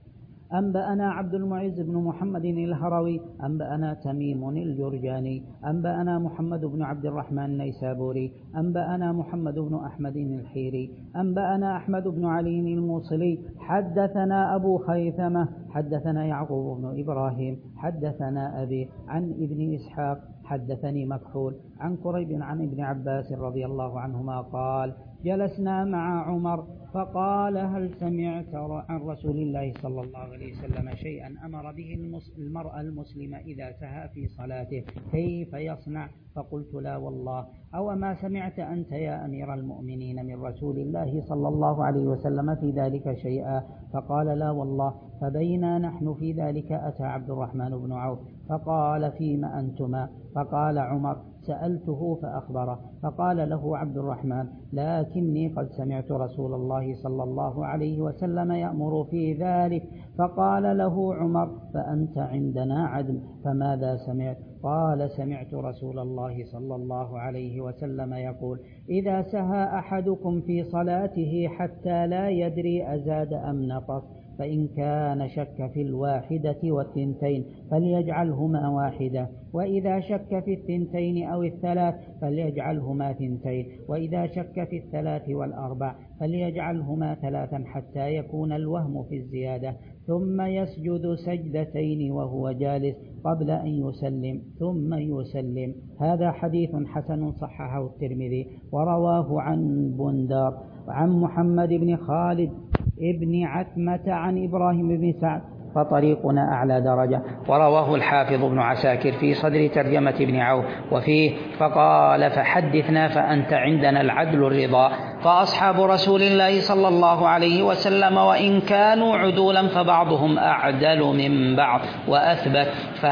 أنبأنا عبد المعز بن محمد الهروي أنبأنا تميم الجرجاني أنبأنا محمد بن عبد الرحمن النيسابوري أنبأنا محمد بن أحمد الحيري أنبأنا أحمد بن علي الموصلي حدثنا أبو خيثمة حدثنا يعقوب بن إبراهيم حدثنا أبي عن ابن إسحاق حدثني مكحول عن قريب عن ابن عباس رضي الله عنهما قال جلسنا مع عمر فقال هل سمعت عن رسول الله صلى الله عليه وسلم شيئا أمر به المرء المسلم إذا سهى في صلاته كيف يصنع؟ فقلت لا والله. أو ما سمعت أنت يا أمير المؤمنين من رسول الله صلى الله عليه وسلم في ذلك شيئا؟ فقال لا والله. فبينا نحن في ذلك أتى عبد الرحمن بن عوف فقال فيما أنتما؟ فقال عمر سألته فأخبره فقال له عبد الرحمن لكني قد سمعت رسول الله صلى الله عليه وسلم يأمر في ذلك. فقال له عمر فأنت عندنا عدل فماذا سمعت؟ قال سمعت رسول الله صلى الله عليه وسلم يقول إذا سهى أحدكم في صلاته حتى لا يدري أزاد أم نقص فإن كان شك في الواحدة والثنتين فليجعلهما واحدة وإذا شك في الثنتين أو الثلاث فليجعلهما ثنتين وإذا شك في الثلاث والأربع فليجعلهما ثلاثا حتى يكون الوهم في الزيادة ثم يسجد سجدتين وهو جالس قبل أن يسلم ثم يسلم. هذا حديث حسن صححه الترمذي ورواه عن بندار وعن محمد بن خالد ابن عتمة عن إبراهيم بن سعد فطريقنا أعلى درجة. ورواه الحافظ ابن عساكر في صدر ترجمة ابن عوف وفيه فقال فحدثنا فأنت عندنا العدل الرضا. فأصحاب رسول الله صلى الله عليه وسلم وإن كانوا عدولا فبعضهم أعدل من بعض وأثبت.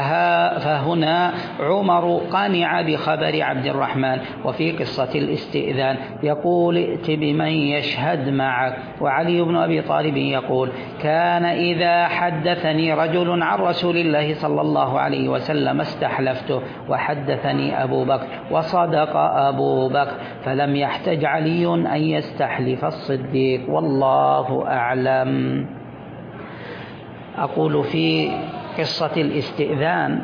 فهنا عمر قانع بخبر عبد الرحمن. وفي قصة الاستئذان يقول ائت بمن يشهد معك. وعلي بن أبي طالب يقول كان إذا حدثني رجل عن رسول الله صلى الله عليه وسلم استحلفته وحدثني أبو بكر وصدق أبو بكر فلم يحتج علي أن يستحلف الصديق والله أعلم. أقول في قصة الاستئذان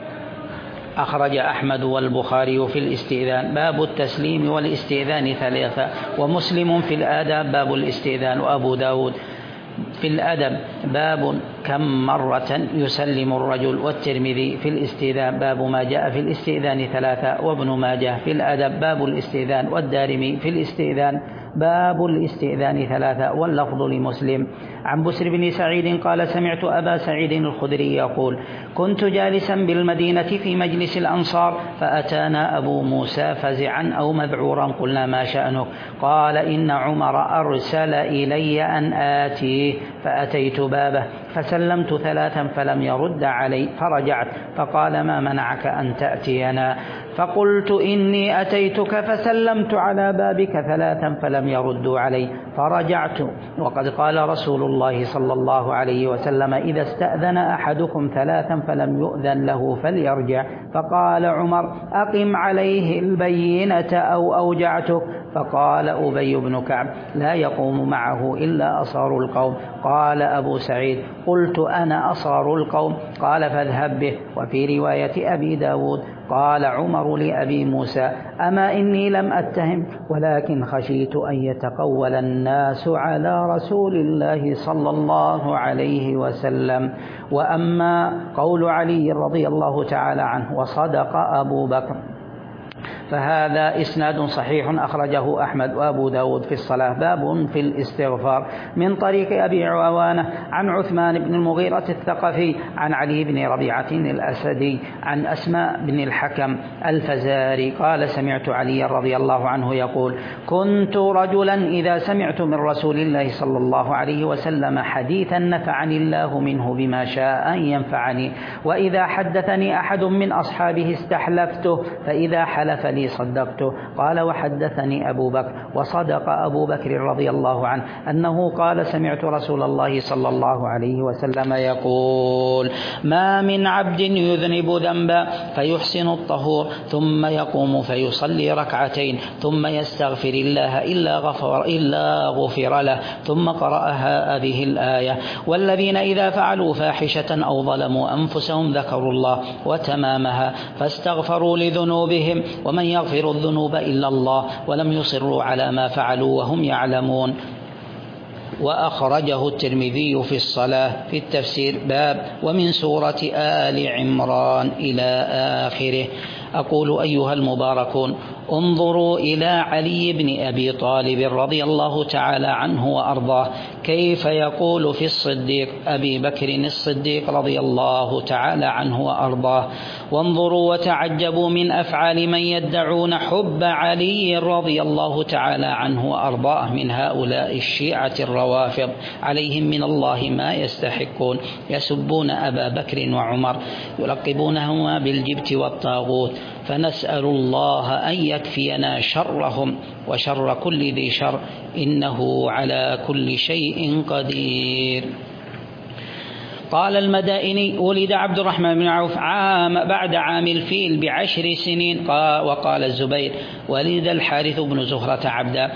أخرج أحمد والبخاري في الاستئذان باب التسليم والاستئذان 3 ومسلم في الآداب باب الاستئذان وأبو داود في الأدب باب كم مرة يسلم الرجل والترمذي في الاستئذان باب ما جاء في الاستئذان 3 وابن ماجه في الأدب باب الاستئذان والدارمي في الاستئذان باب الاستئذان 3 واللفظ لمسلم. عن بسر بن سعيد قال سمعت أبا سعيد الخدري يقول كنت جالسا بالمدينة في مجلس الأنصار فأتانا أبو موسى فزعا أو مذعورا قلنا ما شأنك؟ قال إن عمر أرسل إلي أن آتيه فأتيت بابه فسلمت 3 فلم يرد علي فرجعت فقال ما منعك أن تأتينا؟ فقلت إني أتيتك فسلمت على بابك 3 فلم يردوا علي فرجعت وقد قال رسول الله صلى الله عليه وسلم إذا استأذن أحدكم 3 فلم يؤذن له فليرجع. فقال عمر أقم عليه البينة أو أوجعتك؟ فقال أبي بن كعب لا يقوم معه إلا أصار القوم. قال أبو سعيد قلت أنا أصار القوم قال فاذهب به. وفي رواية أبي داود قال عمر لأبي موسى أما إني لم أتهم ولكن خشيت أن يتقول الناس على رسول الله صلى الله عليه وسلم. وأما قول علي رضي الله تعالى عنه وصدق أبو بكر فهذا إسناد صحيح أخرجه أحمد وأبو داود في الصلاة باب في الاستغفار من طريق أبي عوانة عن عثمان بن المغيرة الثقفي عن علي بن ربيعة الأسدي عن أسماء بن الحكم الفزاري قال سمعت علي رضي الله عنه يقول كنت رجلا إذا سمعت من رسول الله صلى الله عليه وسلم حديثا نفعني الله منه بما شاء أن ينفعني وإذا حدثني أحد من أصحابه استحلفته فإذا حلف لي صدقته. قال وحدثني أبو بكر وصدق أبو بكر رضي الله عنه أنه قال سمعت رسول الله صلى الله عليه وسلم يقول ما من عبد يذنب ذنبا فيحسن الطهور ثم يقوم فيصلي ركعتين ثم يستغفر الله إلا غفر له. ثم قرأ هذه الآية والذين إذا فعلوا فاحشة أو ظلموا أنفسهم ذكروا الله وتمامها فاستغفروا لذنوبهم ومن يغفر الذنوب إلا الله ولم يصروا على ما فعلوا وهم يعلمون. وأخرجه الترمذي في الصلاة في التفسير باب ومن سورة آل عمران إلى آخره. أقول أيها المباركون انظروا إلى علي بن أبي طالب رضي الله تعالى عنه وأرضاه كيف يقول في الصديق أبي بكر الصديق رضي الله تعالى عنه وأرضاه. وانظروا وتعجبوا من أفعال من يدعون حب علي رضي الله تعالى عنه وأرضاه من هؤلاء الشيعة الروافض عليهم من الله ما يستحقون، يسبون أبا بكر وعمر يلقبونهما بالجبت والطاغوت، فنسأل الله أن يكفينا شرهم وشر كل ذي شر إنه على كل شيء قدير. قال المدائني ولد عبد الرحمن بن عوف بعد عام الفيل ب10 سنين. وقال الزبير ولد الحارث بن زهرة عبدا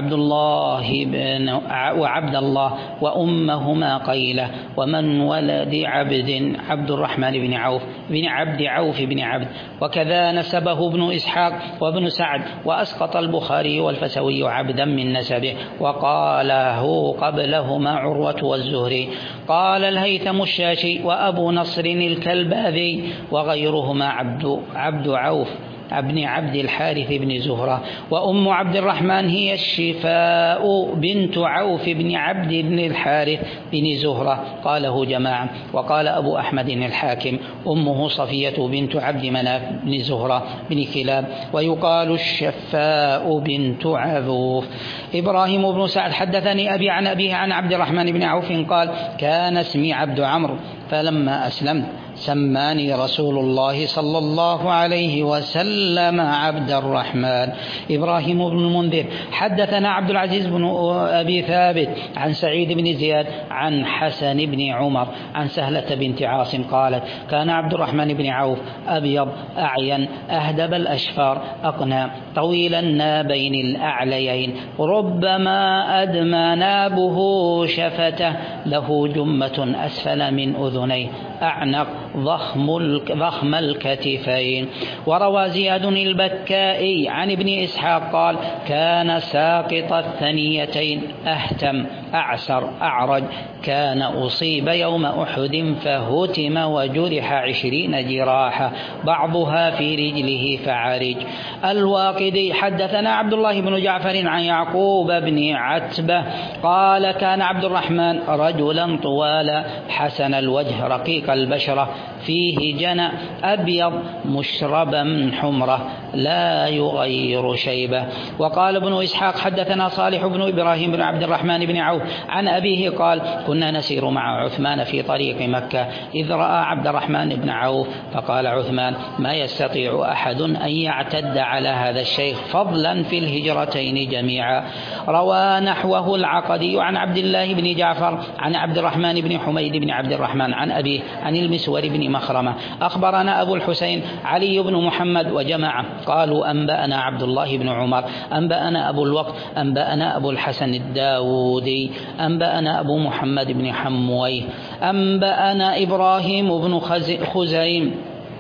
وعبد الله وأمهما قيلة. ومن ولد عبد الرحمن بن عوف بن عبد عوف بن عبد. وكذا نسبه ابن إسحاق وابن سعد وأسقط البخاري والفسوي عبدا من نسبه وقاله قبلهما عروة والزهري. قال الهيثم الشاشي وأبو نصر الكلباذي وغيرهما عبد عوف ابن عبد الحارث بن زهرة. وأم عبد الرحمن هي الشفاء بنت عوف بن عبد بن الحارث بن زهرة قاله جماعة. وقال أبو أحمد الحاكم أمه صفية بنت عبد مناف بن زهرة بن كلاب ويقال الشفاء بنت عذوف. إبراهيم بن سعد حدثني أبي عن أبيه عن عبد الرحمن بن عوف قال كان اسمي عبد عمرو فلما أسلمت سماني رسول الله صلى الله عليه وسلم عبد الرحمن. إبراهيم بن المنذر حدثنا عبد العزيز بن أبي ثابت عن سعيد بن زياد عن حسن بن عمر عن سهلة بنت عاصم قالت كان عبد الرحمن بن عوف أبيض أعين أهدب الأشفار أقنى طويل النابين الأعليين ربما أدمى نابه شفته له جمة أسفل من أذنيه أعنق ضخم الكتفين. وروى زياد البكائي عن ابن إسحاق قال كان ساقط الثنيتين أهتم أعسر أعرج كان أصيب يوم أحد فهتم وجرح 20 جراحة بعضها في رجله فعرج. الواقدي حدثنا عبد الله بن جعفر عن يعقوب بن عتبة قال كان عبد الرحمن رجلا طوالا حسن الوجه رقيق البشرة فيه جنى أبيض مشربا من حمرة لا يغير شيبة. وقال ابن إسحاق حدثنا صالح بن إبراهيم بن عبد الرحمن بن عوف عن أبيه قال كنا نسير مع عثمان في طريق مكة إذ رأى عبد الرحمن بن عوف فقال عثمان ما يستطيع أحد أن يعتد على هذا الشيخ فضلا في الهجرتين جميعا. روى نحوه العقدي عن عبد الله بن جعفر عن عبد الرحمن بن حميد بن عبد الرحمن عن أبيه عن المسور بن مخرمة أخبرنا أبو الحسين علي بن محمد وجماعة قالوا أنبأنا عبد الله بن عمر أنبأنا أبو الوقت أنبأنا أبو الحسن الداودي أنبأنا أبو محمد بن حمويه أنبأنا إبراهيم بن خزيم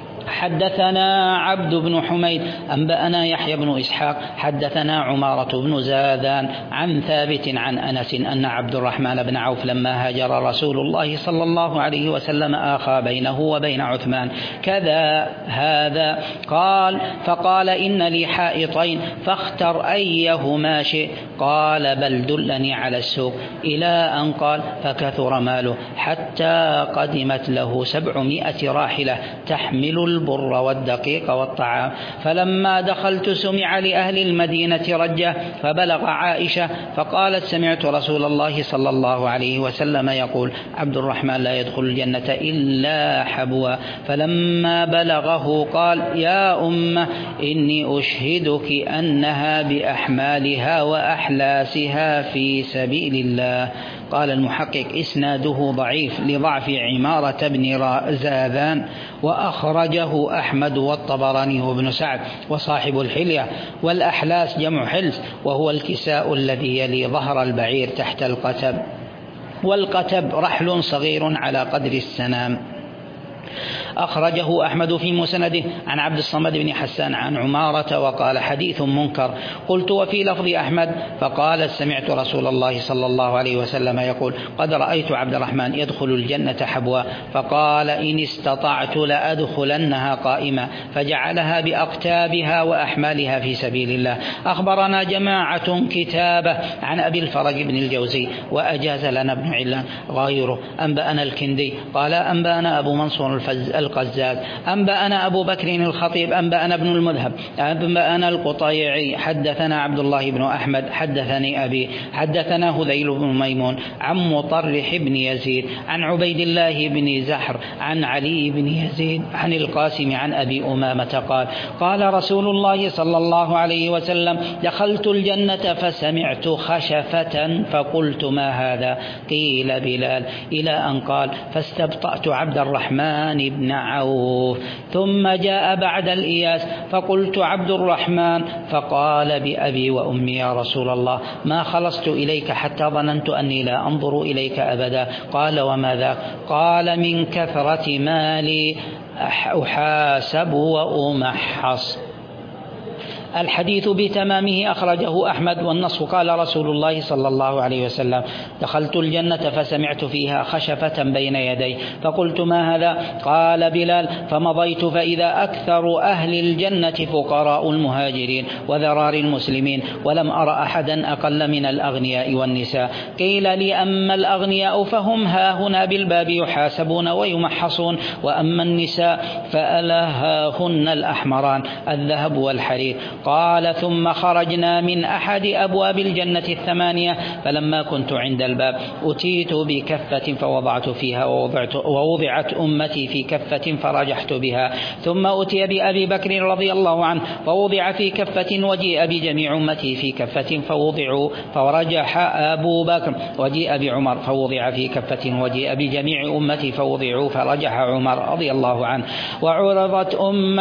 حدثنا عبد بن حميد أنبأنا يحيى بن إسحاق حدثنا عمارة بن زادان عن ثابت عن أنس أن عبد الرحمن بن عوف لما هاجر رسول الله صلى الله عليه وسلم آخى بينه وبين عثمان كذا هذا فقال إن لي حائطين فاختر أيهما شئت قال بل دلني على السوق إلى أن قال فكثر ماله حتى قدمت له 700 راحلة تحمل البر والدقيق والطعام. فلما دخلت سمع لأهل المدينة رجة فبلغ عائشة فقالت سمعت رسول الله صلى الله عليه وسلم يقول عبد الرحمن لا يدخل الجنة إلا حبوا. فلما بلغه قال يا أمة إني أشهدك أنها بأحمالها وأحلاسها في سبيل الله. قال المحقق إسناده ضعيف لضعف عمارة بن زاذان، وأخرجه أحمد والطبراني وابن سعد وصاحب الحلية. والأحلاس جمع حلس وهو الكساء الذي يلي ظهر البعير تحت القتب، والقتب رحل صغير على قدر السنام. أخرجه أحمد في مسنده عن عبد الصمد بن حسان عن عمارة وقال حديث منكر. قلت وفي لفظ أحمد فقال سمعت رسول الله صلى الله عليه وسلم يقول قد رأيت عبد الرحمن يدخل الجنة حبوا، فقال إن استطعت لأدخلنها قائمة، فجعلها بأقتابها وأحمالها في سبيل الله. أخبرنا جماعة كتابة عن أبي الفرج بن الجوزي وأجاز لنا ابن علان غيره. أنبأنا الكندي قال أنبأنا أبو منصور القزاز أنبأنا أبو بكر الخطيب أنبأنا ابن المذهب أنبأنا القطيعي حدثنا عبد الله بن أحمد حدثني أبي حدثنا هذيل بن ميمون عن مطرح بن يزيد عن عبيد الله بن زحر عن علي بن يزيد عن القاسم عن أبي أمامة قال قال رسول الله صلى الله عليه وسلم دخلت الجنة فسمعت خشفة فقلت ما هذا؟ قيل بلال، إلى أن قال فاستبطأت عبد الرحمن بن عوف. ثم جاء بعد الإياس فقلت عبد الرحمن، فقال بأبي وأمي يا رسول الله ما خلصت إليك حتى ظننت أني لا أنظر إليك أبدا. قال وما ذاك؟ قال من كثرة مالي أحاسب وأمحص. الحديث بتمامه أخرجه أحمد والنص قال رسول الله صلى الله عليه وسلم دخلت الجنة فسمعت فيها خشفة بين يدي فقلت ما هذا؟ قال بلال فمضيت فإذا أكثر أهل الجنة فقراء المهاجرين وذرار المسلمين ولم أرى أحدا أقل من الأغنياء والنساء. قيل لي أما الأغنياء فهم هاهنا بالباب يحاسبون ويمحصون، وأما النساء فألهاهن الأحمران الذهب والحرير. قال ثم خرجنا من أحد أبواب الجنة الثمانية فلما كنت عند الباب أتيت بكفة فوضعت فيها ووضعت أمتي في كفة فرجحت بها، ثم أتي بأبي بكر رضي الله عنه فوضع في كفة وجيء بجميع أمتي في كفة فوضعوا فرجح أبو بكر، وجيء بعمر فوضع في كفة وجيء بجميع أمتي فوضعوا فرجح عمر رضي الله عنه. وعرضت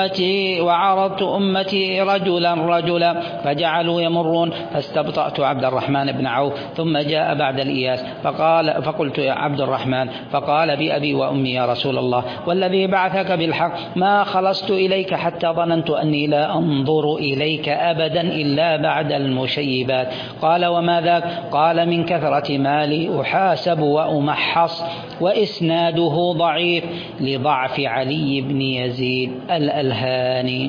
أمتي رجلا فجعلوا يمرون فاستبطأت عبد الرحمن بن عوف. ثم جاء بعد الإياس فقلت يا عبد الرحمن، فقال بأبي وأمي يا رسول الله والذي بعثك بالحق ما خلصت إليك حتى ظننت أني لا أنظر إليك أبدا إلا بعد المشيبات. قال وما ذاك؟ قال من كثرة مالي أحاسب وأمحص. وإسناده ضعيف لضعف علي بن يزيد الألهاني.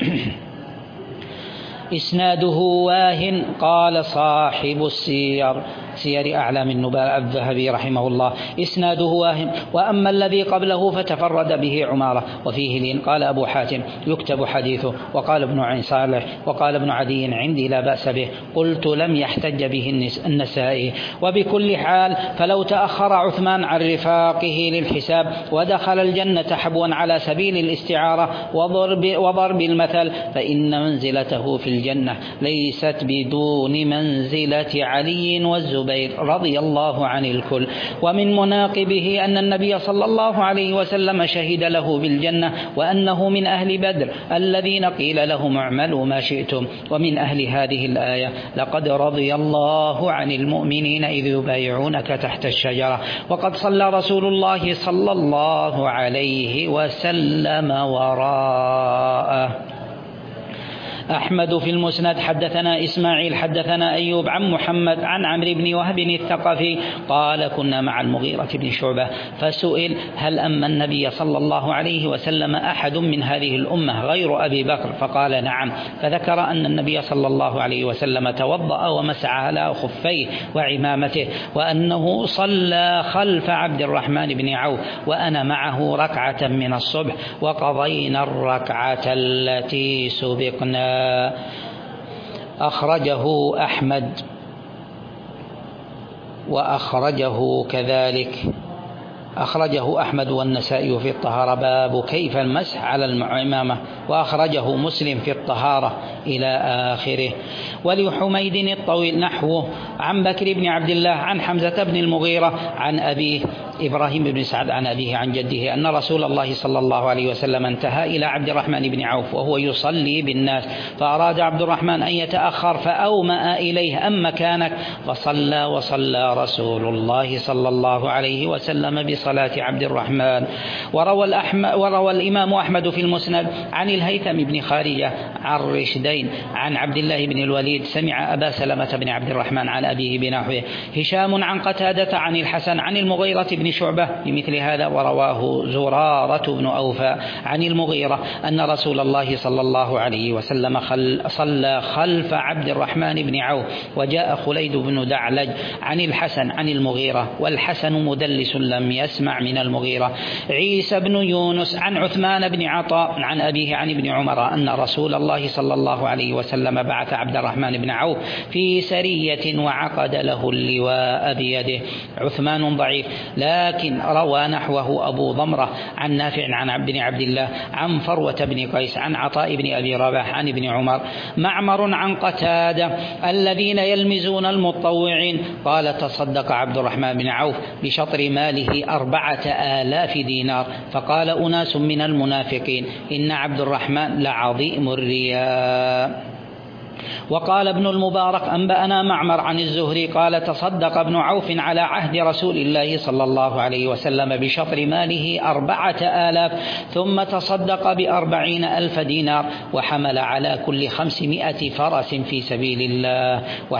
إسناده واهن. قال صاحب سير أعلام النبلاء الذهبي رحمه الله إسناده واهن، وأما الذي قبله فتفرد به عمارة وفيه لين. قال أبو حاتم يكتب حديثه، وقال ابن عين صالح وقال ابن عدي عندي لا بأس به. قلت لم يحتج به النسائي. وبكل حال فلو تأخر عثمان عن رفاقه للحساب ودخل الجنة حبوا على سبيل الاستعارة وضرب المثل فإن منزلته في الجنة ليست بدون منزلة علي والزبير رضي الله عن الكل. ومن مناقبه أن النبي صلى الله عليه وسلم شهد له بالجنة وأنه من أهل بدر الذين قيل لهم اعملوا ما شئتم. ومن أهل هذه الآية لقد رضي الله عن المؤمنين إذ يبايعونك تحت الشجرة. وقد صلى رسول الله صلى الله عليه وسلم وراءه. أحمد في المسند حدثنا إسماعيل حدثنا أيوب عن محمد عن عمرو بن وهب الثقفي قال كنا مع المغيرة بن شعبة فسئل هل أما النبي صلى الله عليه وسلم أحد من هذه الأمة غير أبي بكر؟ فقال نعم، فذكر أن النبي صلى الله عليه وسلم توضأ ومسح على خفيه وعمامته، وأنه صلى خلف عبد الرحمن بن عوف وأنا معه ركعة من الصبح وقضينا الركعة التي سبقنا. أخرجه أحمد وأخرجه كذلك أخرجه أحمد والنسائي في الطهارة باب كيف المسح على العمامة، وأخرجه مسلم في الطهارة إلى آخره. ولحميد الطويل نحوه عن بكر بن عبد الله عن حمزة بن المغيرة عن أبيه إبراهيم بن سعد عن أبيه عن جده أن رسول الله صلى الله عليه وسلم انتهى إلى عبد الرحمن بن عوف وهو يصلي بالناس، فأراد عبد الرحمن أن يتأخر فأومأ إليه أم مكانك، فصلى وصلى رسول الله صلى الله عليه وسلم بصلاة عبد الرحمن. وروى الإمام أحمد في المسند عن الهيثم بن خارجة عن رشدين عن عبد الله بن الوليد سمع أبا سلمة بن عبد الرحمن عن أبيه بنحوه. هشام عن قتادة عن الحسن عن المغيرة بن شعبة بمثل هذا. ورواه زرارة بن أوفى عن المغيرة أن رسول الله صلى الله عليه وسلم صلى خلف عبد الرحمن بن عوف. وجاء خليد بن دعلج عن الحسن عن المغيرة والحسن مدلس لم يسمع من المغيرة. عيسى بن يونس عن عثمان بن عطاء عن أبيه عن ابن عمر أن رسول الله صلى الله عليه وسلم بعث عبد الرحمن بن عوف في سرية وعقد له اللواء بيده. عثمان ضعيف لكن روى نحوه أبو ضمرة عن نافع عن عبد الله عن فروة بن قيس عن عطاء بن أبي رباح عن ابن عمر. معمر عن قتادة الذين يلمزون المطوعين قال تصدق عبد الرحمن بن عوف بشطر ماله 4000 دينار، فقال أناس من المنافقين إن عبد الرحمن لعظيم الرياء. وقال ابن المبارك أنبأنا معمر عن الزهري قال تصدق ابن عوف على عهد رسول الله صلى الله عليه وسلم بشطر ماله 4000 ثم تصدق ب40,000 دينار وحمل على كل 500 فرس في سبيل الله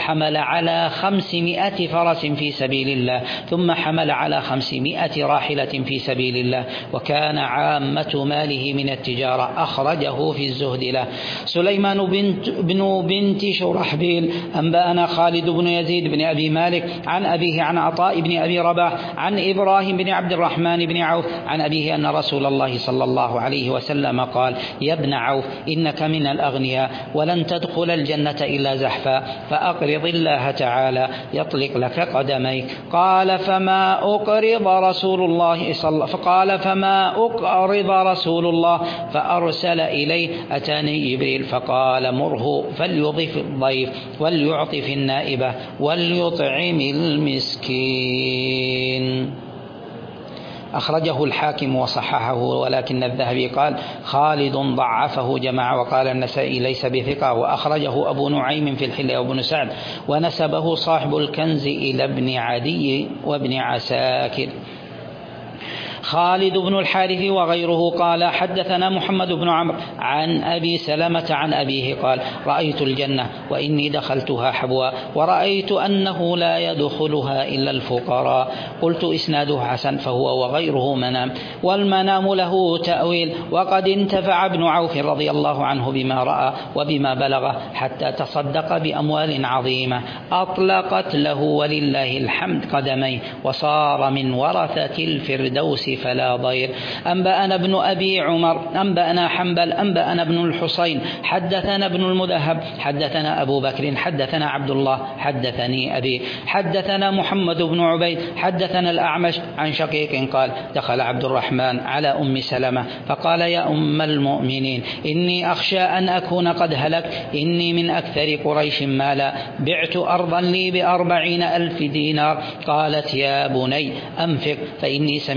في سبيل الله ثم حمل على 500 راحلة في سبيل الله وكان عامة ماله من التجارة. أخرجه في الزهد له. سليمان بنت شرحبيل أنبأنا خالد بن يزيد بن أبي مالك عن أبيه عن عطاء بن أبي رباح عن إبراهيم بن عبد الرحمن بن عوف عن أبيه أن رسول الله صلى الله عليه وسلم قال يا ابن عوف إنك من الأغنياء ولن تدخل الجنة إلا زحفا فأقرض الله تعالى يطلق لك قدميك. قال فما أقرض رسول الله فأرسل إليه أتاني جبريل فقال مره فليضيف الضيف وليعطف النائبة وليطعم المسكين. أخرجه الحاكم وصححه ولكن الذهبي قال خالد ضعفه جماعة وقال النسائي ليس بثقة. وأخرجه أبو نعيم في الحلية وابن سعد ونسبه صاحب الكنز إلى ابن عدي وابن عساكر. خالد بن الحارث وغيره قال حدثنا محمد بن عمرو عن أبي سلمة عن أبيه قال رأيت الجنة وإني دخلتها حبوا ورأيت أنه لا يدخلها إلا الفقراء. قلت إسناده حسن فهو وغيره منام والمنام له تأويل. وقد انتفع ابن عوف رضي الله عنه بما رأى وبما بلغه حتى تصدق بأموال عظيمة أطلقت له ولله الحمد قدميه وصار من ورثة الفردوس فلا ضير. أنبأنا ابن أبي عمر أنبأنا حنبل أنبأنا ابن الحصين حدثنا ابن المذهب حدثنا أبو بكر حدثنا عبد الله حدثني أبي حدثنا محمد بن عبيد حدثنا الأعمش عن شقيق قال دخل عبد الرحمن على أم سلمة فقال يا أم المؤمنين إني أخشى أن أكون قد هلك إني من أكثر قريش مالا بعت أرضا لي ب40,000 دينار. قالت يا بني أنفق فإني سمعت رسول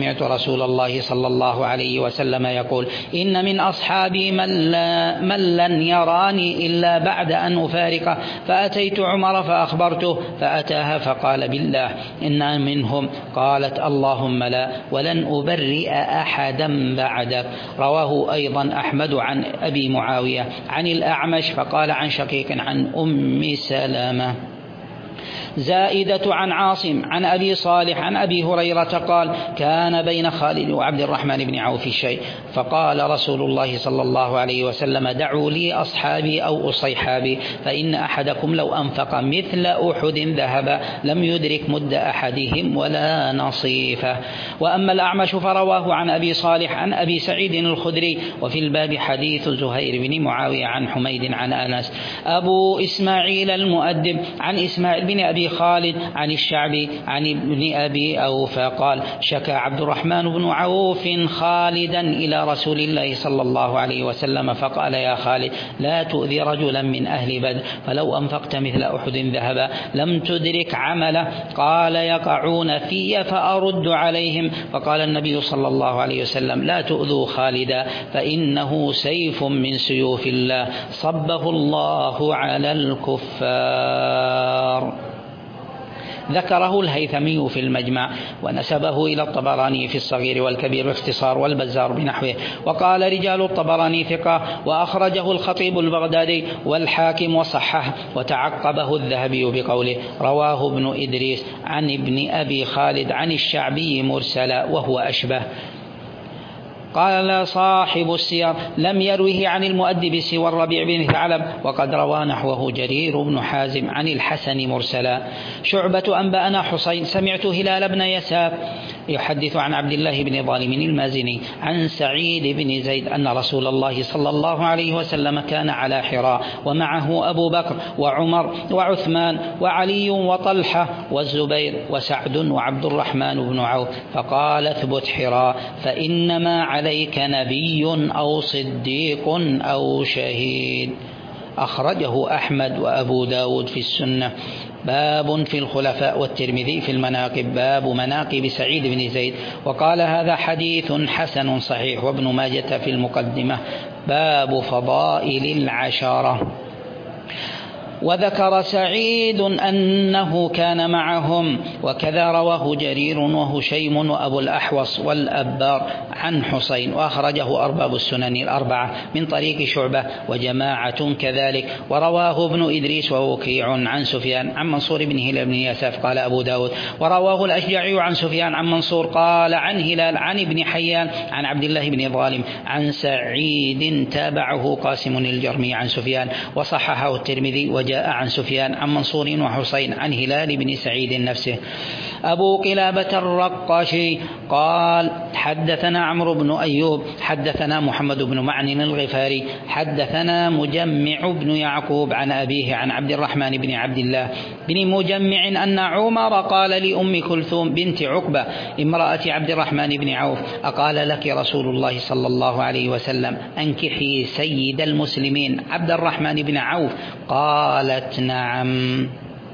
رسول الله صلى الله عليه وسلم يقول: إن من أصحابي من لن يراني إلا بعد أن أفارقه. فأتيت عمر فأخبرته فأتاها فقال: بالله إن منهم. قالت: اللهم لا، ولن أبرئ أحدا بعدك. رواه أيضا أحمد عن أبي معاوية عن الأعمش فقال عن شقيق عن أم سلمة. زائدة عن عاصم عن أبي صالح عن أبي هريرة قال: كان بين خالد وعبد الرحمن بن عوف شيء، فقال رسول الله صلى الله عليه وسلم: دعوا لي أصحابي أو أصيحابي، فإن أحدكم لو أنفق مثل أحد ذهب لم يدرك مد أحدهم ولا نصيفه. وأما الأعمش فرواه عن أبي صالح عن أبي سعيد الخدري. وفي الباب حديث زهير بن معاوية عن حميد عن أنس. أبو إسماعيل المؤدب عن إسماعيل بن أبي خالد عن الشعبي عن ابن أبي أوفى قال: شكى عبد الرحمن بن عوف خالدا إلى رسول الله صلى الله عليه وسلم فقال: يا خالد، لا تؤذي رجلا من أهل بدر، فلو أنفقت مثل أحد ذهبا لم تدرك عمله. قال: يقعون في فأرد عليهم. فقال النبي صلى الله عليه وسلم: لا تؤذوا خالدا، فإنه سيف من سيوف الله صبه الله على الكفار. ذكره الهيثمي في المجمع ونسبه إلى الطبراني في الصغير والكبير باختصار، والبزار بنحوه. وقال: رجال الطبراني ثقة. وأخرجه الخطيب البغدادي والحاكم وصححه، وتعقبه الذهبي بقوله: رواه ابن إدريس عن ابن أبي خالد عن الشعبي مرسلا وهو أشبه. قال صاحب السير: لم يروه عن المؤدب سوى الربيع بن ثعلب، وقد روى نحوه جرير بن حازم عن الحسن مرسلا. شعبة أنبأنا حسين سمعت هلال بن يساف يحدث عن عبد الله بن ظالم المازني عن سعيد بن زيد أن رسول الله صلى الله عليه وسلم كان على حراء ومعه أبو بكر وعمر وعثمان وعلي وطلحة والزبير وسعد وعبد الرحمن بن عوف، فقال: اثبت حراء، فإنما عليك نبي أو صديق أو شهيد. أخرجه أحمد وأبو داود في السنة. باب في الخلفاء، والترمذي في المناقب باب مناقب سعيد بن زيد، وقال: هذا حديث حسن صحيح. وابن ماجة في المقدمة باب فضائل العشرة. وذكر سعيد أنه كان معهم، وكذا رواه جرير وهشيم وأبو الأحوص والأبار عن حسين، وأخرجه أرباب السنن الأربعة من طريق شعبة وجماعة كذلك. ورواه ابن إدريس ووكيع عن سفيان عن منصور بن هلال بن يساف قال أبو داود. ورواه الأشجعي عن سفيان عن منصور قال عن هلال عن ابن حيان عن عبد الله بن ظالم عن سعيد تابعه قاسم الجرمي عن سفيان، وصححه الترمذي. وجاء عن سفيان عن منصور وحسين عن هلال بن سعيد نفسه. أبو قلابة الرقاشي قال: حدثنا عمرو بن أيوب حدثنا محمد بن معن الغفاري حدثنا مجمع بن يعقوب عن أبيه عن عبد الرحمن بن عبد الله بن مجمع أن عمر قال لأم كلثوم بنت عقبة امرأة عبد الرحمن بن عوف: أقال لك رسول الله صلى الله عليه وسلم أنكحي سيد المسلمين عبد الرحمن بن عوف؟ قالت: نعم.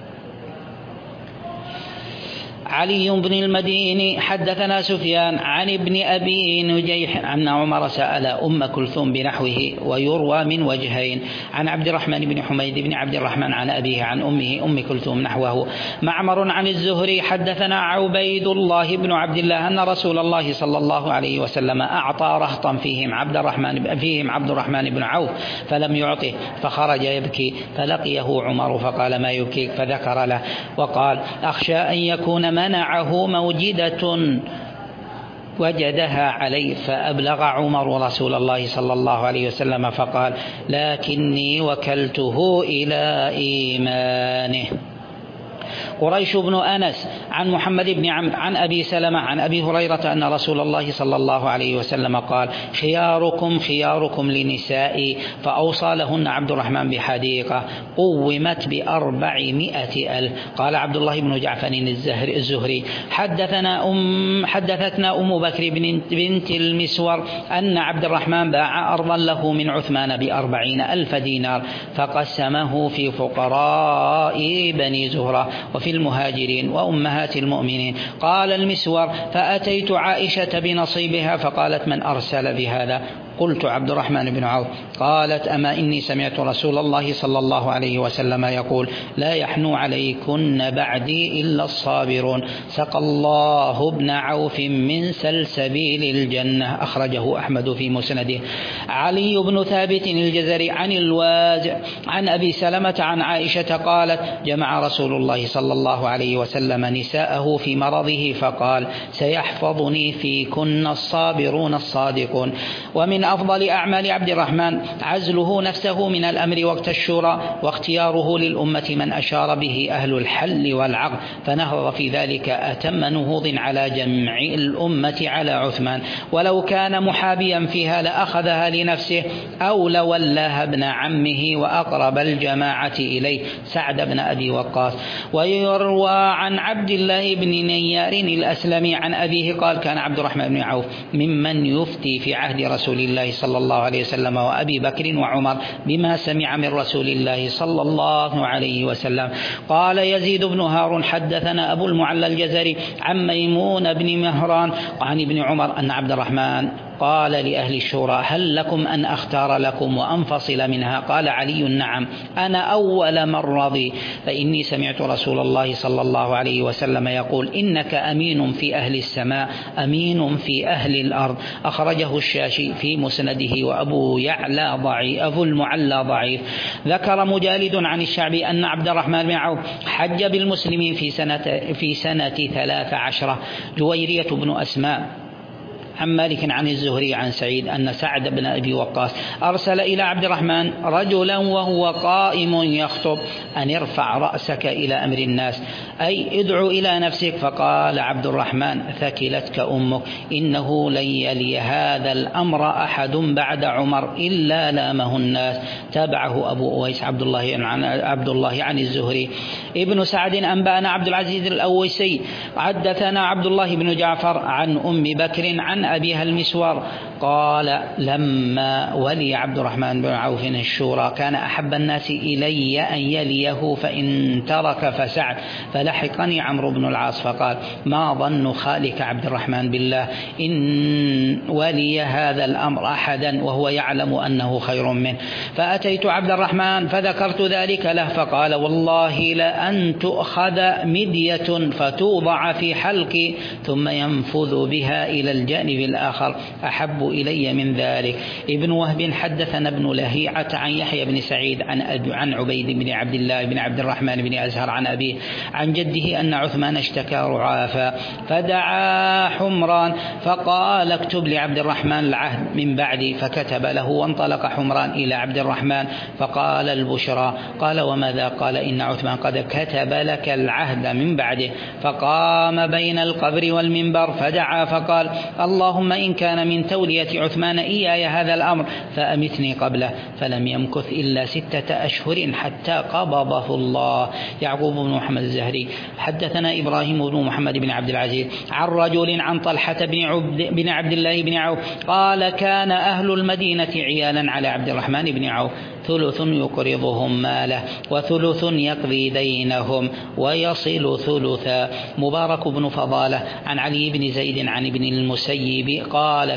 علي بن المديني حدثنا سفيان عن ابن أبي نجيح أن عمر سأل أم كلثوم بنحوه، ويروى من وجهين: عن عبد الرحمن بن حميد بن عبد الرحمن عن أبيه عن أمه أم كلثوم نحوه. معمر عن الزهري حدثنا عبيد الله بن عبد الله أن رسول الله صلى الله عليه وسلم أعطى رهطا فيهم عبد الرحمن بن عوف فلم يعطه، فخرج يبكي، فلقيه عمر فقال: ما يبكيك؟ فذكر له وقال: أخشى أن يكون منعه موجدة وجدها عليه. فأبلغ عمر رسول الله صلى الله عليه وسلم فقال: لكني وكلته إلى إيمانه. قريش بن أنس عن محمد بن عمرو عن أبي سلمة عن أبي هريرة أن رسول الله صلى الله عليه وسلم قال: خياركم خياركم لنسائي، فأوصى لهن عبد الرحمن بحديقة قومت ب400,000. قال عبد الله بن جعفر الزهري: حدثتنا أم بكر بنت المسور أن عبد الرحمن باع أرضا له من عثمان ب40,000 دينار، فقسمه في فقراء بني زهرة. وفي وفي المهاجرين وأمهات المؤمنين. قال المسور: فأتيت عائشة بنصيبها فقالت: من أرسل بهذا؟ قلت: عبد الرحمن بن عوف. قالت: أما إني سمعت رسول الله صلى الله عليه وسلم يقول: لا يحنو عليكن بعدي إلا الصابرون. سقى الله ابن عوف من سلسبيل الجنة. أخرجه أحمد في مسنده. علي بن ثابت الجزري عن الوازع عن أبي سلمة عن عائشة قالت: جمع رسول الله صلى الله عليه وسلم نساءه في مرضه فقال: سيحفظني فيكن الصابرون الصادقون. ومن أفضل أعمال عبد الرحمن عزله نفسه من الأمر وقت الشورى، واختياره للأمة من أشار به أهل الحل والعقد، فنهض في ذلك أتم نهوض على جمع الأمة على عثمان، ولو كان محابيا فيها لأخذها لنفسه أو لولاها ابن عمه وأقرب الجماعة إليه سعد بن أبي وقاص. ويروى عن عبد الله بن نيار الأسلمي عن أبيه قال: كان عبد الرحمن بن عوف ممن يفتي في عهد رسول الله صلى الله عليه وسلم وأبي بكر وعمر بما سمع من رسول الله صلى الله عليه وسلم. قال يزيد بن هارون: حدثنا أبو المعلى الجزري عن ميمون بن مهران عن ابن عمر أن عبد الرحمن قال لأهل الشورى: هل لكم أن أختار لكم وأنفصل منها؟ قال علي: نعم، أنا أول من رضي، فإني سمعت رسول الله صلى الله عليه وسلم يقول: إنك أمين في أهل السماء أمين في أهل الأرض. أخرجه الشاشي في مسنده. وأبو يعلى ضعيف، أبو المعلى ضعيف. ذكر مجالد عن الشعبي أن عبد الرحمن بن عوف حج بالمسلمين في سنة 13. جويرية بن أسماء عن مالك عن الزهري عن سعيد أن سعد بن أبي وقاص أرسل إلى عبد الرحمن رجلا وهو قائم يخطب: أن ارفع رأسك إلى أمر الناس، أي ادعو إلى نفسك. فقال عبد الرحمن: ثكلتك أمك، إنه لن يلي هذا الأمر أحد بعد عمر إلا لامه الناس. تابعه أبو أويس عبد الله عن الزهري. ابن سعد أنبأنا عبد العزيز الأويسي حدثنا عبد الله بن جعفر عن أم بكر عن أبيها المسور قال: لما ولي عبد الرحمن بن عوف الشورى كان أحب الناس إلي أن يليه، فإن ترك فسعد، فلحقني عمرو بن العاص فقال: ما ظن خالك عبد الرحمن بالله إن ولي هذا الأمر أحدا وهو يعلم أنه خير منه. فأتيت عبد الرحمن فذكرت ذلك له فقال: والله لأن تؤخذ مدية فتوضع في حلقي ثم ينفذ بها إلى الجانب الآخر أحب إلي من ذلك. ابن وهب حدثنا ابن لهيعة عن يحيى بن سعيد عن عبيد بن عبد الله بن عبد الرحمن بن أزهر عن أبيه عن جده أن عثمان اشتكى رعافا فدعا حمران فقال: اكتب لعبد الرحمن العهد من بعدي، فكتب له. وانطلق حمران إلى عبد الرحمن فقال: البشرى. قال: وماذا؟ قال: إن عثمان قد كتب لك العهد من بعده. فقام بين القبر والمنبر فدعا فقال: اللهم إن كان من تولية عثمان إياي هذا الأمر فأمتني قبله. فلم يمكث إلا 6 أشهر حتى قبضه الله. يعقوب بن محمد الزهري حدثنا إبراهيم بن محمد بن عبد العزيز عن رجل عن طلحة بن عبد الله بن عوف قال: كان أهل المدينة عيالا على عبد الرحمن بن عوف، ثلث يقرضهم ماله وثلث يقضي دينهم ويصل ثلثا. مبارك بن فضالة عن علي بن زيد عن ابن المسيب قال: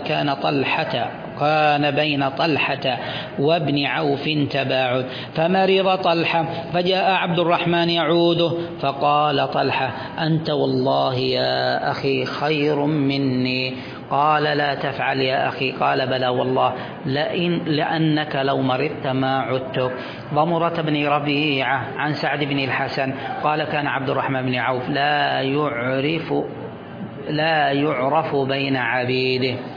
كان بين طلحة وابن عوف تباعد، فمرض طلحة فجاء عبد الرحمن يعوده، فقال طلحة: أنت والله يا أخي خير مني. قال: لا تفعل يا أخي. قال: بلى والله، لأنك لو مرضت ما عدتك. ضمرة بن ربيعة عن سعد بن الحسن قال: كان عبد الرحمن بن عوف لا يعرف بين عبيده.